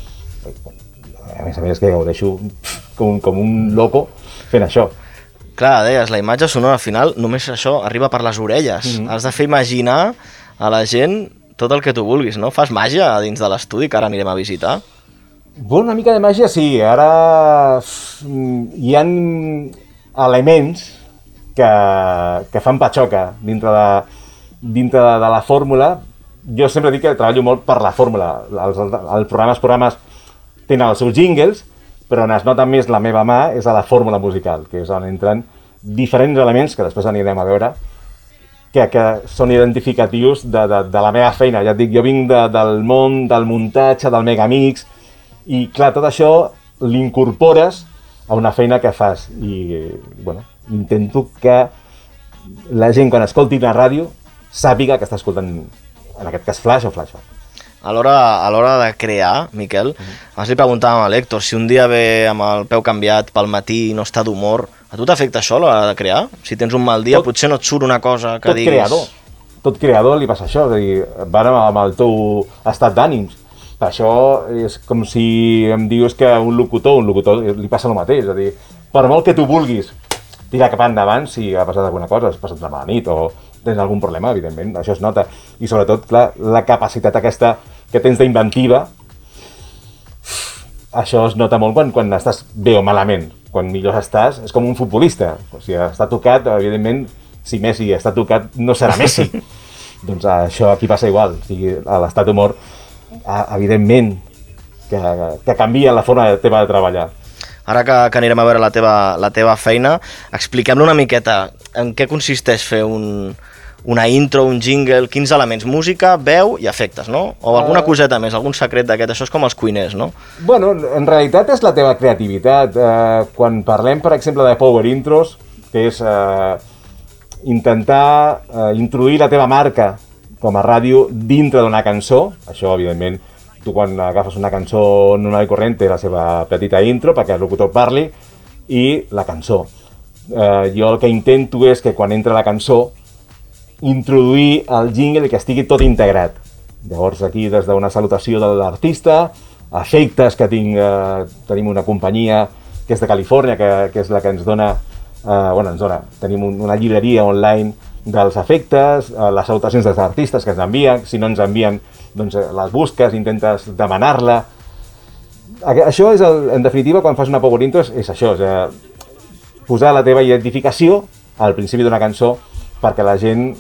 A més, que gaudeixo com un loco fent això. Clar, deies, la imatge sonora al final només això arriba per les orelles. Has de fer imaginar a la gent tot el que tu vulguis, no? Fas màgia dins de l'estudi que ara anirem a visitar? Bueno, una mica de màgia sí. Ara hi ha elements que fan patxoca dintre de la fórmula. Jo sempre dic que treballo molt per la fórmula. Els programes tenen els seus jingles, però on es nota més la meva mà és a la fórmula musical, que és on entren diferents elements, que després anirem a veure, que són identificatius de la meva feina. Ja et dic, jo vinc del món del muntatge, del megamix, i clar, tot això l'incorpores a una feina que fas. I, bueno, intento que la gent, quan escolti la ràdio, sàpiga que està escoltant, en aquest cas, Flash o Flashback. A l'hora de crear, Miquel, abans li preguntàvem a l'Héctor si un dia ve amb el peu canviat pel matí i no està d'humor, a tu t'afecta això a l'hora de crear? Si tens un mal dia, potser no et surt una cosa que diguis... Tot creador li passa això, és a dir, van amb el teu estat d'ànims. Per això és com si em dius que un locutor li passa el mateix, és a dir, per molt que tu vulguis tirar cap endavant, si ha passat alguna cosa, has passat una mala nit o tens algun problema, evidentment, això es nota. I sobretot, clar, la capacitat aquesta que tens d'inventiva, això es nota molt quan estàs bé o malament. Quan millor estàs, és com un futbolista. O sigui, està tocat, evidentment, si Messi està tocat, no serà Messi. Doncs això aquí passa igual. O sigui, a l'estat d'humor, evidentment, que canvia la forma teva de treballar. Ara que anirem a veure la teva feina, expliquem-li una miqueta en què consisteix fer una intro, un jingle, quins elements, música, veu i efectes, no? O alguna coseta més, algun secret d'aquest, això és com els cuiners, no? Bueno, en realitat és la teva creativitat. Quan parlem, per exemple, de power intros, que és intentar introduir la teva marca com a ràdio dintre d'una cançó, això, evidentment, tu quan agafes una cançó normal i corrent té la seva petita intro perquè el locutor parli i la cançó. Jo el que intento és que quan entra la cançó introduir el jingle i que estigui tot integrat. Llavors aquí des d'una salutació de l'artista, efectes que tenim una companyia que és de Califòrnia, que és la que ens dona, tenim una llibreria online dels efectes, les salutacions dels artistes que ens envien, si no ens envien doncs les busques, intentes demanar-la. Això és, en definitiva, quan fas una power intro és això, és posar la teva identificació al principi d'una cançó perquè la gent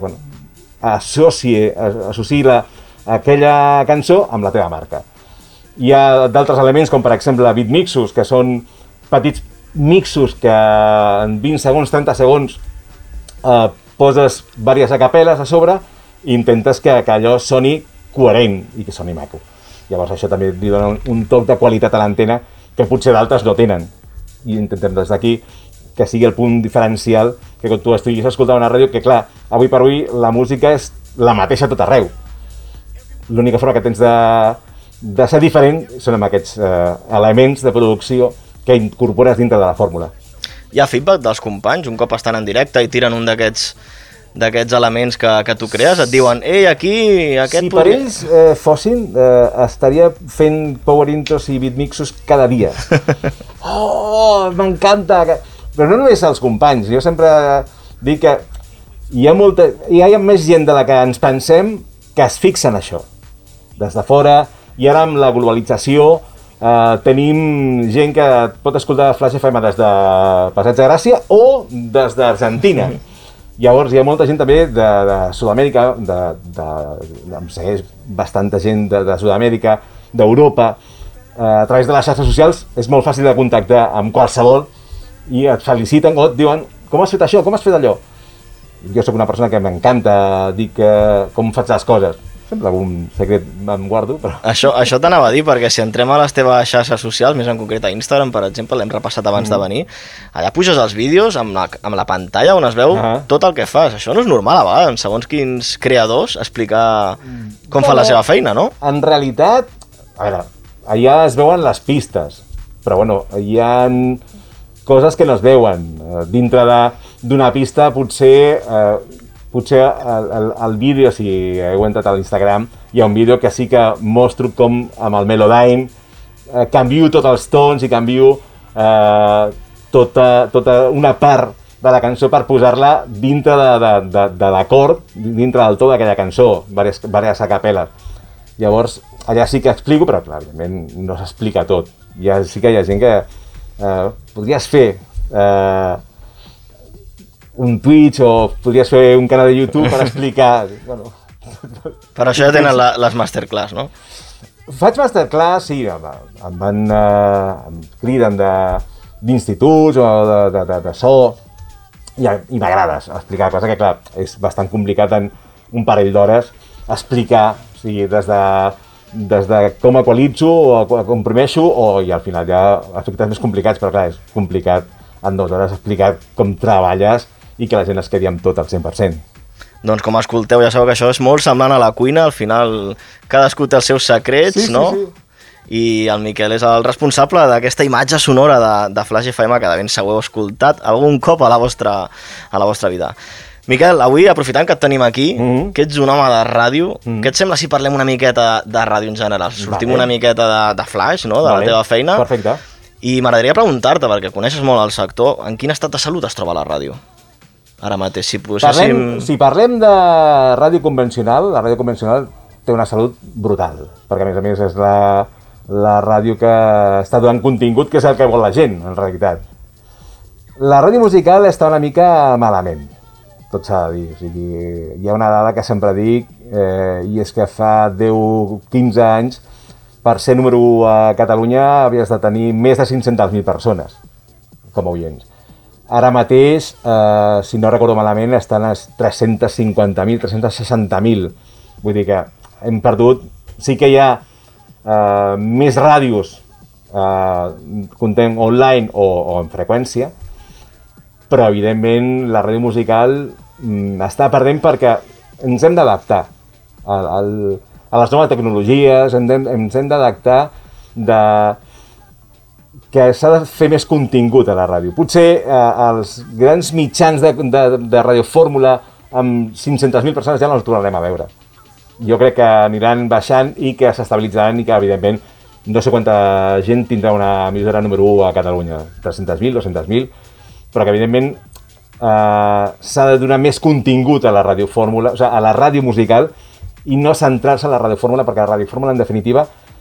associï aquella cançó amb la teva marca. Hi ha d'altres elements, com per exemple beat mixos, que són petits mixos que en 20 segons, 30 segons poses diverses acapel·les a sobre i intentes que allò soni coherent i que soni maco. Llavors això també li dona un toc de qualitat a l'antena que potser d'altres no tenen. I intentem des d'aquí que sigui el punt diferencial que quan tu estiguis escoltant una ràdio, que clar, avui per avui la música és la mateixa a tot arreu. L'única forma que tens de ser diferent són amb aquests elements de producció que incorpores dintre de la fórmula. Hi ha feedback dels companys un cop estan en directe i tiren un d'aquests elements que tu crees? Et diuen, ei, aquí... Si per ells fossin, estaria fent power intros i beat mixos cada dia. Oh, m'encanta! Però no només els companys, jo sempre dic que hi ha més gent de la que ens pensem que es fixa en això, des de fora, i ara amb la globalització tenim gent que pot escoltar Flash FM des de Passeig de Gràcia o des d'Argentina. Llavors hi ha molta gent també de Sud-amèrica, em segueix bastanta gent de Sud-amèrica, d'Europa. A través de les xarxes socials és molt fàcil de contactar amb qualsevol i et feliciten o et diuen com has fet això, com has fet allò. Jo sóc una persona que m'encanta dir com faig les coses. Sempre algun secret em guardo, però... Això t'anava a dir, perquè si entrem a les teves xarxes socials, més en concret a Instagram, per exemple, l'hem repassat abans de venir, allà puges els vídeos amb la pantalla on es veu tot el que fas. Això no és normal, a vegades, segons quins creadors, explicar com fan la seva feina, no? En realitat, a veure, allà es veuen les pistes, però bueno, hi ha coses que no es veuen. Dintre d'una pista, potser el vídeo, si heu entrat a l'Instagram, hi ha un vídeo que sí que mostro com amb el Melodyne canvio tots els tons i canvio tota una part de la cançó per posar-la dintre de l'acord, dintre del to d'aquella cançó, diverses acapel·les. Llavors, allà sí que explico, però clar, evidentment no s'explica tot. Sí que hi ha gent que podries fer un Twitch o podries fer un canal de YouTube per explicar... Bueno. Per això ja tenen les masterclass, no? Faig masterclass, sí, em criden d'instituts o de so i m'agrada explicar, cosa que clar, és bastant complicat en un parell d'hores explicar, o sigui, des de com equalitzo o comprimeixo i al final hi ha aspectes més complicats, però clar, és complicat en 2 hores explicar com treballes i que la gent es quedi amb tot al 100%. Doncs com escolteu, ja sabeu que això és molt semblant a la cuina, al final cadascú té els seus secrets, no? Sí. I el Miquel és el responsable d'aquesta imatge sonora de Flash FM que de ben segur heu escoltat algun cop a la vostra vida. Miquel, avui, aprofitant que et tenim aquí, que ets un home de ràdio, què et sembla si parlem una miqueta de ràdio en general? Sortim una miqueta de Flash, no?, de la teva feina. Perfecte. I m'agradaria preguntar-te, perquè coneixes molt el sector, en quin estat de salut es troba la ràdio? Ara mateix, si poséssim... Si parlem de ràdio convencional, la ràdio convencional té una salut brutal, perquè a més és la ràdio que està donant contingut, que és el que vol la gent, en realitat. La ràdio musical està una mica malament, tot s'ha de dir. O sigui, hi ha una dada que sempre dic, i és que fa 10-15 anys, per ser número 1 a Catalunya, havies de tenir més de 500.000 persones com a oients. Ara mateix, si no recordo malament, estan a 350.000, 360.000. Vull dir que hem perdut... Sí que hi ha més ràdios contem online o en freqüència, però evidentment la ràdio musical està perdent perquè ens hem d'adaptar a les noves tecnologies, ens hem d'adaptar que s'ha de fer més contingut a la ràdio. Potser els grans mitjans de radiofórmula amb 500.000 persones ja no els tornarem a veure. Jo crec que aniran baixant i que s'estabilitzaran i que, evidentment, no sé quanta gent tindrà una emissora número 1 a Catalunya, 300.000, 200.000, però que, evidentment, s'ha de donar més contingut a la radiofórmula, o sigui, a la ràdio musical, i no centrar-se en la radiofórmula, perquè la radiofórmula, en definitiva,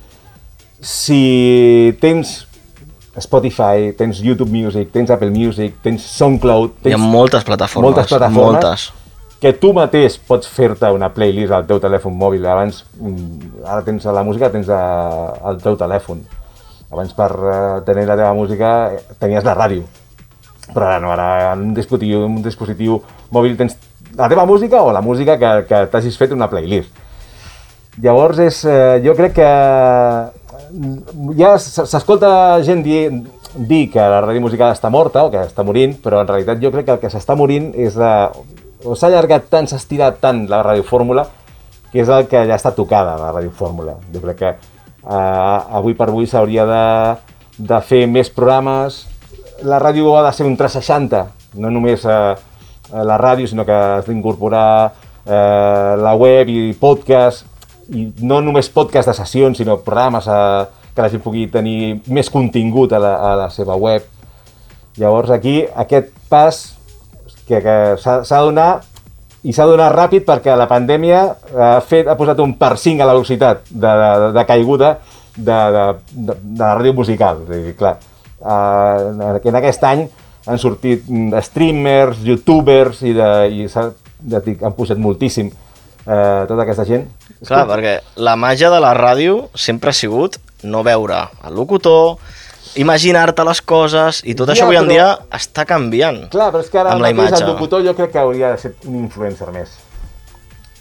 si tens Spotify, tens YouTube Music, tens Apple Music, tens SoundCloud... Hi ha moltes plataformes. Moltes. Que tu mateix pots fer-te una playlist al teu telèfon mòbil. Abans, ara tens la música, tens al teu telèfon. Abans, per tenir la teva música, tenies la ràdio. Però ara no, ara en un dispositiu mòbil tens la teva música o la música que t'hagis fet una playlist. Llavors, jo crec que ja s'escolta gent dir que la ràdio musical està morta o que està morint, però en realitat jo crec que el que s'està morint és s'ha allargat tant, s'ha estirat tant la radiofórmula, que és el que ja està tocada, la radiofórmula. Jo crec que avui per avui s'hauria de fer més programes. La ràdio ha de ser un 360, no només la ràdio, sinó que has d'incorporar la web i podcast, i no només podcast de sessions, sinó programes que la gent pugui tenir més contingut a la seva web. Llavors aquí aquest pas que s'ha de donar, i s'ha de donar ràpid perquè la pandèmia ha posat un per 5 a la velocitat de caiguda de la ràdio musical. És a dir, clar, en aquest any han sortit streamers, youtubers i han posat moltíssim tota aquesta gent. Clar, perquè la màgia de la ràdio sempre ha sigut no veure el locutor, imaginar-te les coses, i tot això avui en dia està canviant. Clar, però és que ara amb la mateix imatge. El locutor jo crec que hauria de ser un influencer més.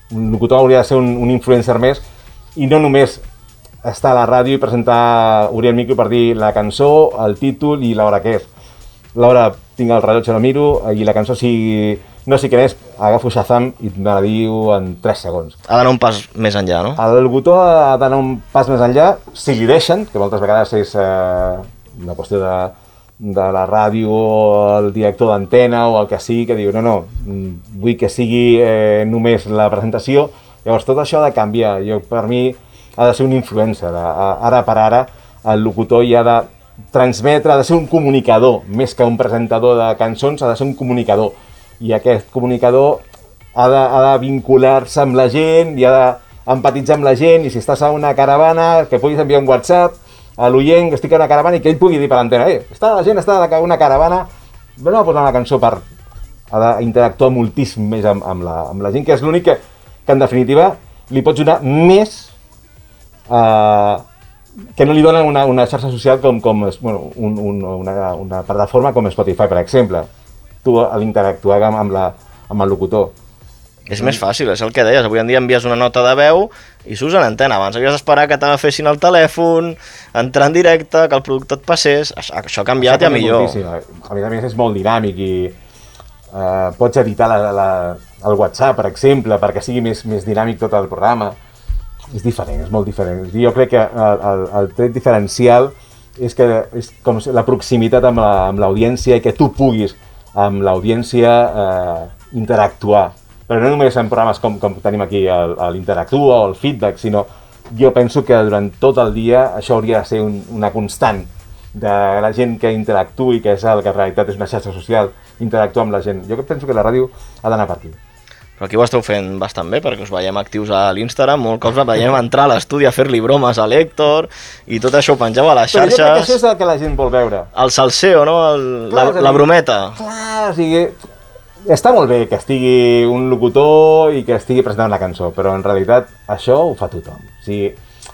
Un locutor hauria de ser un influencer més i no només estar a la ràdio i presentar, obrir el micro per dir la cançó, el títol i l'hora que és. L'hora tinc el rellotge, no miro, i la cançó si no sé què és, agafo Shazam i me la diu en 3 segons. Ha d'anar un pas més enllà, no? El locutor ha d'anar un pas més enllà, si li deixen, que moltes vegades és una qüestió de la ràdio o el director d'antena o el que sigui, que diu no, vull que sigui només la presentació. Llavors tot això ha de canviar. Per mi ha de ser un influencer. Ara per ara el locutor ja ha de transmetre, ha de ser un comunicador, més que un presentador de cançons, ha de ser un comunicador. I aquest comunicador ha de vincular-se amb la gent i ha d'empatitzar amb la gent, i si estàs a una caravana, que puguis enviar un WhatsApp a l'oient que estic a una caravana i que ell pugui dir per l'antena, la gent està a una caravana, anem a posar una cançó ha d'interactuar moltíssim més amb la gent, que és l'únic que en definitiva li pots donar més que no li donen una xarxa social com una plataforma com Spotify, per exemple. Tu a l'interactuar amb el locutor. És més fàcil, és el que deies. Avui en dia envies una nota de veu i surts en antena. Abans havies d'esperar que t'agafessin el telèfon, entrar en directe, que el producte et passés. Això ha canviat ja millor. A més és molt dinàmic i pots editar el WhatsApp, per exemple, perquè sigui més dinàmic tot el programa. És diferent, és molt diferent. Jo crec que el tret diferencial és com la proximitat amb l'audiència i que tu puguis amb l'audiència interactuar. Però no només en programes com tenim aquí l'Interactua o el Feedback, sinó jo penso que durant tot el dia això hauria de ser una constant de la gent que interactui, que és el que en realitat és una xarxa social, interactuar amb la gent. Jo penso que la ràdio ha d'anar per aquí. Però aquí ho esteu fent bastant bé, perquè us veiem actius a l'Instagram, molts cops veiem entrar a l'estudi a fer-li bromes a l'Héctor, i tot això ho pengeu a les xarxes. Però jo crec que això és el que la gent vol veure. El salseo, no? La brometa. Clar, o sigui, està molt bé que estigui un locutor i que estigui presentant una cançó, però en realitat això ho fa tothom. O sigui,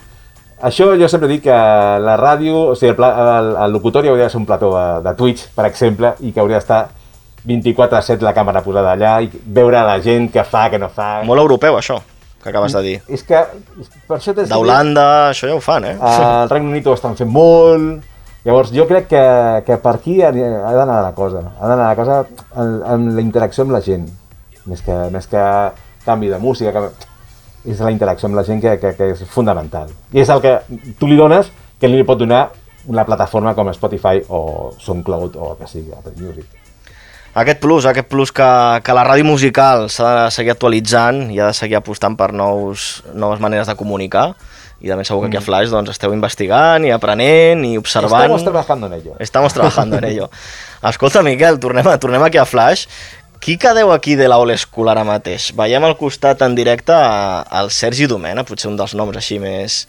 això jo sempre dic que la ràdio, o sigui, el locutori hauria de ser un plató de Twitch, per exemple, i que hauria d'estar 24/7 la càmera posada allà i veure la gent que fa, que no fa. Molt europeu, això, que acabes de dir. És que per això d'Holanda, això ja ho fan, Al Regne Unit ho estan fent molt. Llavors jo crec que per aquí ha d'anar la cosa. Ha d'anar la cosa amb la interacció amb la gent. Més que canvi de música, és la interacció amb la gent que és fundamental. I és el que tu li dones que li pot donar una plataforma com Spotify o SoundCloud o el que sigui, Apple Music. Aquest plus que la ràdio musical s'ha de seguir actualitzant i ha de seguir apostant per noves maneres de comunicar, i també segur que aquí a Flash doncs, esteu investigant i aprenent i observant. Estamos trabajando en ello. Estamos trabajando en ello. Escolta, Miquel, tornem aquí a Flash. Qui quedeu aquí de la old school ara mateix? Veiem al costat en directe el Sergi Domena, potser un dels noms així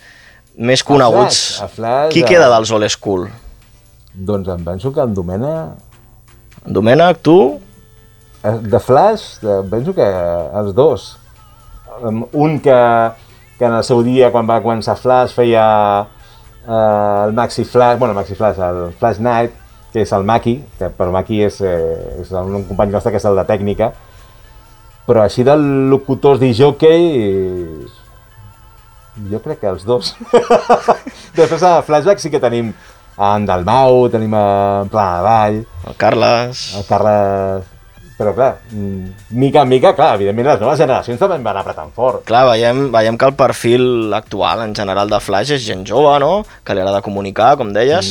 més coneguts. A Flash, qui queda dels old school? Doncs em penso que en Domena... Domènec, tu? De Flash, penso que els dos. Un que en el seu dia, quan va començar Flash, feia el Maxi Flash, el Flash Night, que és el Maki, que per Maki és un company nostre que és el de tècnica, però així del locutors d'I-Jockey, jo crec que els dos. Després a Flashback sí que tenim en Dalmau, tenim en Plana de Vall, el Carles, però clar, mica en mica, clar, evidentment les noves generacions també van apretant fort. Clar, veiem que el perfil actual en general de Flash és gent jove, no? Que li agrada comunicar, com deies.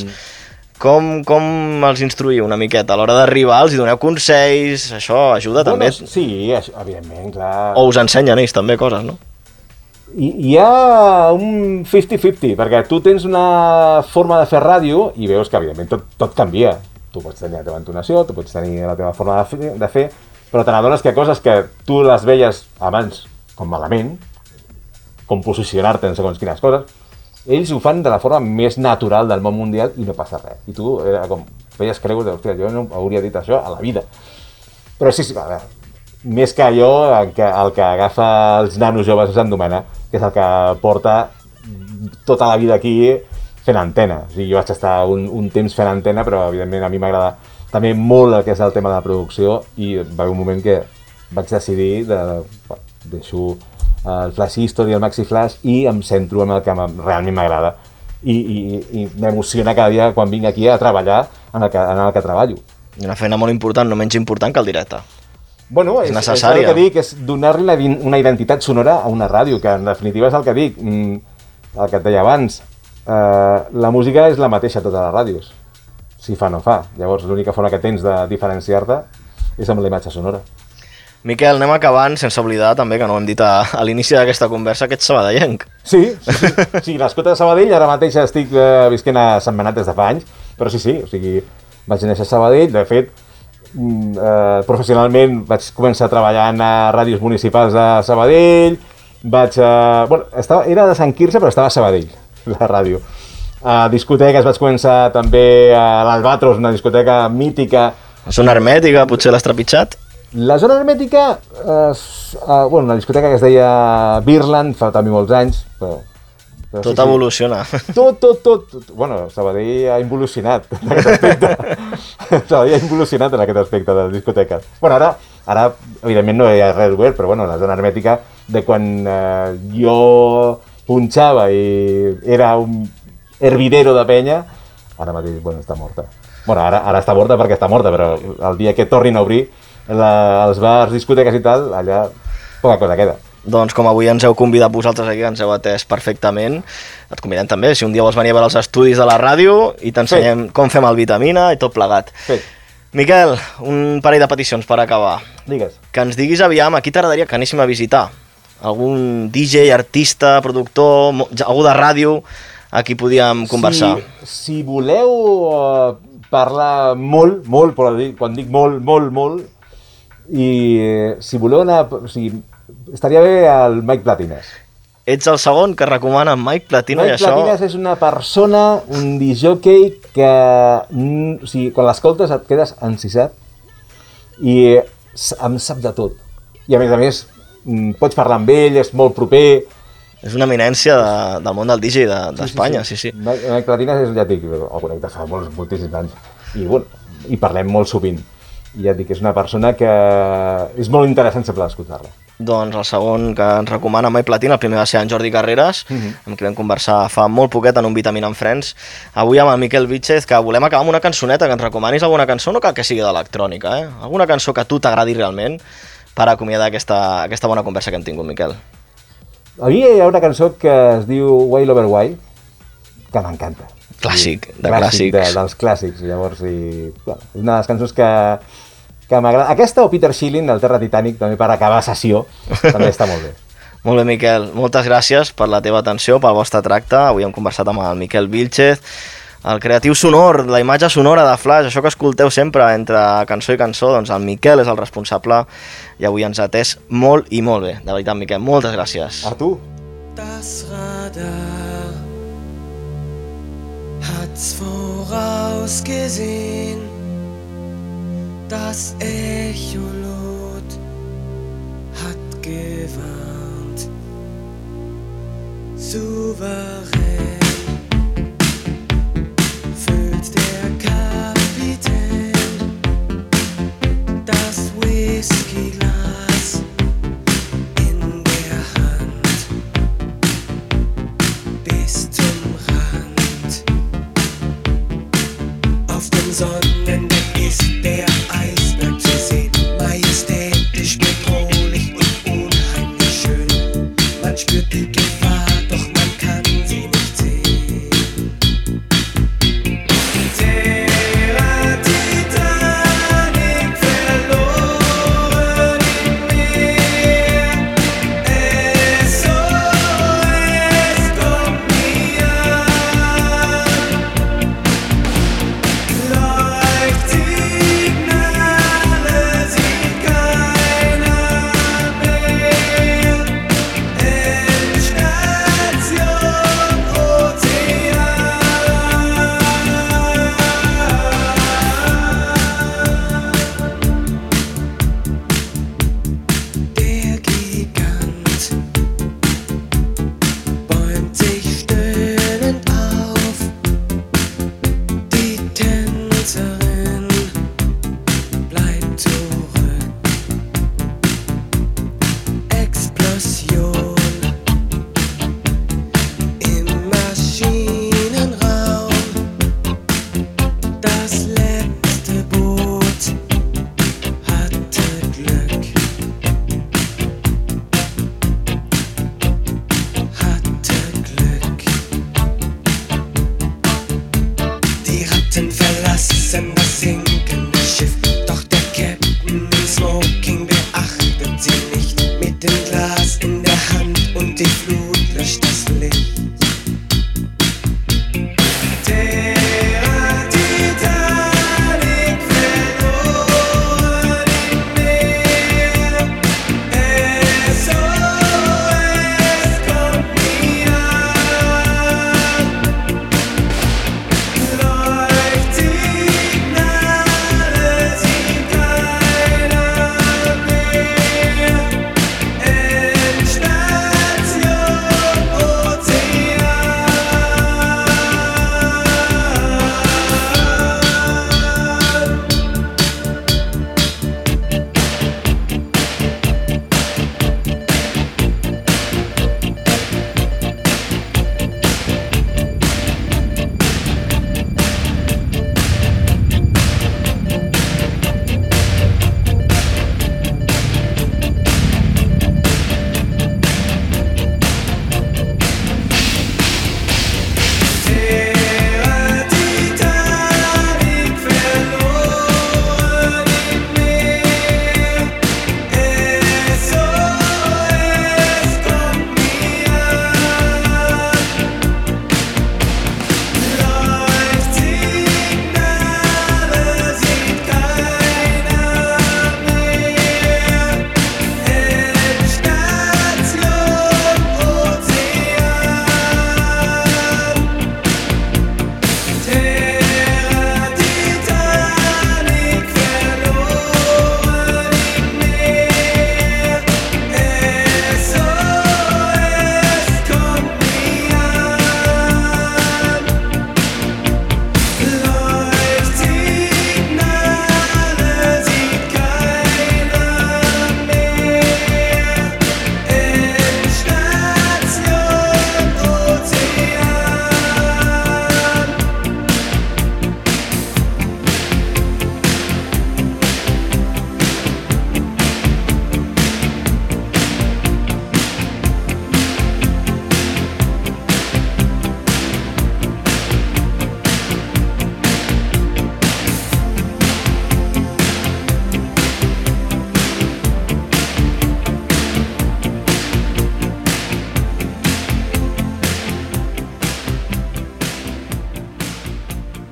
Com els instruïu una miqueta? A l'hora d'arribar els hi doneu consells, això ajuda també? Sí, evidentment, clar. O us ensenyen ells també coses, no? Hi ha un 50-50, perquè tu tens una forma de fer ràdio i veus que, evidentment, tot canvia. Tu pots tenir la teva entonació, tu pots tenir la teva forma de fer, però te n'adones que coses que tu les veies abans com malament, com posicionar-te en segons quines coses, ells ho fan de la forma més natural del món mundial i no passa res. I tu feies creus de, hòstia, jo no hauria dit això a la vida. Però sí, a veure, més que allò, el que agafa els nanos joves és en Domena, que és el que porta tota la vida aquí fent antena. O sigui, jo vaig estar un temps fent antena, però evidentment a mi m'agrada també molt el que és el tema de la producció i va haver un moment que vaig decidir deixo el Flash History, el Maxi Flash, i em centro en el que realment m'agrada. I m'emociona cada dia quan vinc aquí a treballar en el que treballo. I una feina molt important, no menys important que el directe. Bueno, és necessària. el que dic, és donar-li una identitat sonora a una ràdio, que en definitiva és el que dic, el que et deia abans. La música és la mateixa a totes les ràdios, si fa no fa. Llavors l'única forma que tens de diferenciar-te és amb la imatge sonora. Miquel, anem acabant sense oblidar també, que no ho hem dit a l'inici d'aquesta conversa, que ets sabadellenc. Sí, nascut a Sabadell, ara mateix estic visquent a Sentmenat des de fa anys, però sí, o sigui, vaig néixer a Sabadell, de fet, professionalment vaig començar treballant a ràdios municipals de Sabadell, era de Sant Quirze però estava a Sabadell, la ràdio. A discoteques vaig començar també a l'Albatros, una discoteca mítica. La zona hermètica, potser l'has trepitjat? La zona hermètica, una discoteca que es deia Birland, fa també molts anys, però tot evoluciona. Tot. Bueno, Sabadell ha involucionat en aquest aspecte. Sabadell ha involucionat en aquest aspecte de les discoteques. Bueno, ara evidentment no hi ha res obert, però bueno, la zona hermètica de quan jo punxava i era un hervidero de penya, ara mateix, està morta. Bueno, ara està morta perquè està morta, però el dia que tornin a obrir els bars, discoteques i tal, allà poca cosa queda. Doncs com avui ens heu convidat vosaltres aquí, ens heu atès perfectament, et convidem també, si un dia vols venir a veure els estudis de la ràdio i t'ensenyem com fem el Vitamina i tot plegat. Miquel, un parell de peticions per acabar. Digues. Que ens diguis aviam a qui t'agradaria que anéssim a visitar. Algun DJ, artista, productor, algú de ràdio a qui podíem conversar. Si voleu parlar molt, però quan dic molt, i si voleu anar... estaria bé el Mike Platines. Ets el segon que recomana Mike Platines i això... Mike Platines és una persona, un disjockey que quan l'escoltes et quedes encisat i em sap de tot. I a més, pots parlar amb ell, és molt proper. És una eminència del món del DJ d'Espanya, sí. Mike Platines és, ja et dic, el conec de fa moltíssims anys. I parlem molt sovint. I ja et dic, és una persona que és molt interessant sempre d'escoltar-la. Doncs el segon que ens recomana Mike Platines, el primer va ser en Jordi Carreras, amb qui vam conversar fa molt poquet en un Vitamina amb Friends. Avui amb el Miquel Vílchez, que volem acabar amb una cançoneta, que ens recomanis alguna cançó, no cal que sigui d'electrònica, alguna cançó que a tu t'agradi realment per acomiadar aquesta bona conversa que hem tingut, Miquel. A mi hi ha una cançó que es diu Wild Over Wild, que m'encanta. Clàssic, de clàssics. Dels clàssics, llavors, és una de les cançons que m'agrada. Aquesta o Peter Shilling, del Terra Titanic, també per acabar sessió, també està molt bé. Molt bé, Miquel. Moltes gràcies per la teva atenció, pel vostre tracte. Avui hem conversat amb el Miquel Vílchez, el creatiu sonor, la imatge sonora de Flash, això que escolteu sempre entre cançó i cançó, doncs el Miquel és el responsable i avui ens ha atès molt i molt bé. De veritat, Miquel, moltes gràcies. A tu. Das Radar hat's vorausgesehen, das Echolot hat gewarnt, souverän füllt der Kapitän das Whiskyglas in der Hand bis zum Rand. Auf dem Sonnendeck ist der Eisberg zu sehen, majestätisch, bedrohlich und unheimlich schön. Man spürt die Gefahr, doch man kann sie nicht sehen.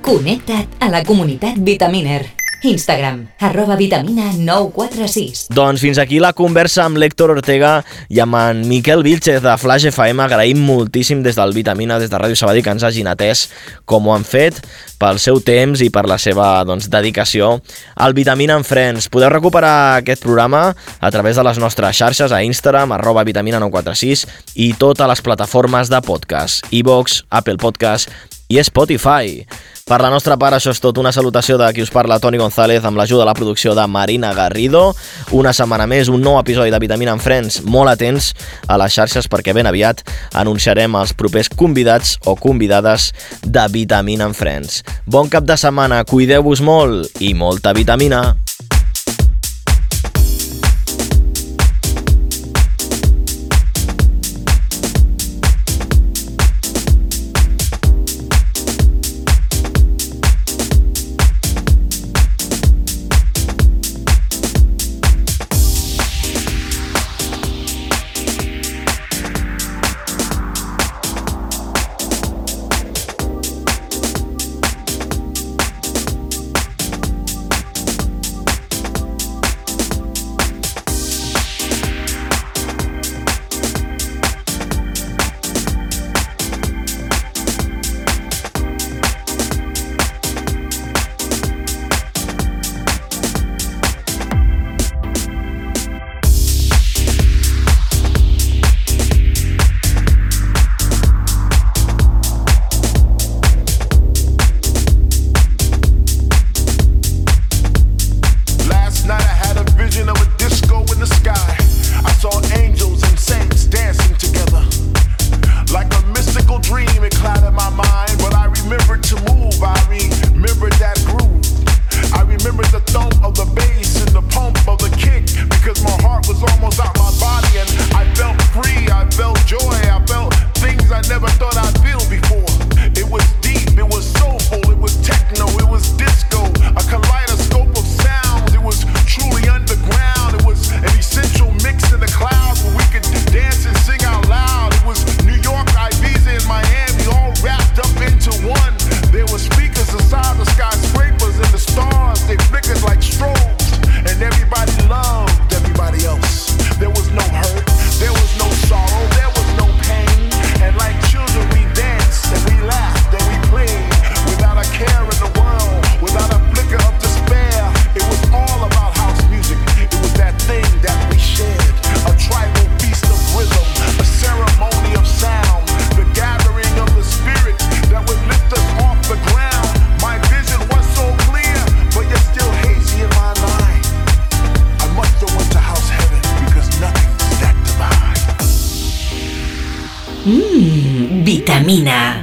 Connecta't a la comunitat Vitaminer. Instagram, @vitamina946. Doncs fins aquí la conversa amb l'Héctor Ortega i amb en Miquel Vilchez de Flash FM. Agraïm moltíssim des del Vitamina, des de Ràdio Sabadell, que ens hagin atès com ho han fet, pel seu temps i per la seva dedicació al Vitamina and Friends. Podeu recuperar aquest programa a través de les nostres xarxes a Instagram, @vitamina946 i totes les plataformes de podcast, iVoox, Apple Podcast i Spotify. Per la nostra part, això és tot. Una salutació de qui us parla, Toni González, amb l'ajuda de la producció de Marina Garrido. Una setmana més, un nou episodi de Vitamina and Friends. Molt atents a les xarxes perquè ben aviat anunciarem els propers convidats o convidades de Vitamina and Friends. Bon cap de setmana, cuideu-vos molt i molta vitamina. Vitamina.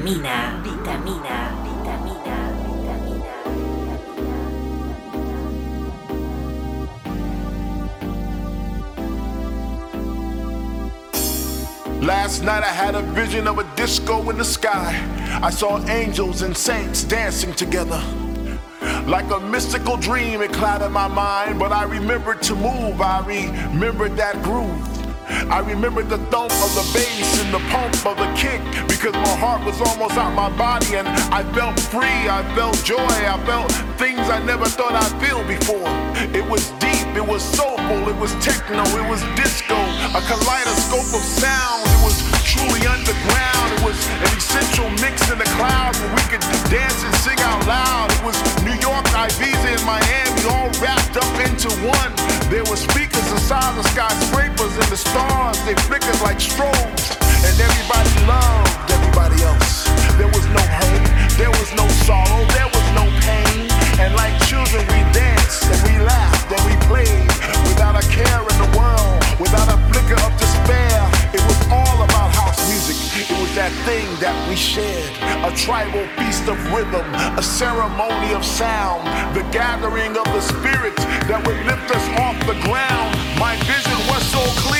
Last night I had a vision of a disco in the sky. I saw angels and saints dancing together. Like a mystical dream, it clouded my mind, but I remembered to move. I remembered that groove. I remembered the thump of the bass and the pump of the kick, because my heart was almost out my body and I felt free, I felt joy, I felt things I never thought I'd feel before. It was deep, it was soulful, it was techno, it was disco, a kaleidoscope of sound. It was truly underground, it was an essential mix in the clouds where we could dance and sing out loud. It was New York, Ibiza, and Miami all wrapped up into one. There were speakers inside the skyscrapers and the stars, they flickered like strobes. And everybody loved everybody else. There was no hate, there was no sorrow, there was no pain. And like children we danced and we laughed and we played, without a care in the world, without a flicker of despair. It was all about house music. It was that thing that we shared, a tribal feast of rhythm, a ceremony of sound, the gathering of the spirits that would lift us off the ground. My vision was so clear.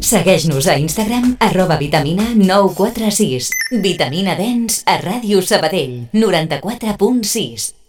Segueix-nos a Instagram @vitamina946. Vitamina Dens a Ràdio Sabadell 94.6.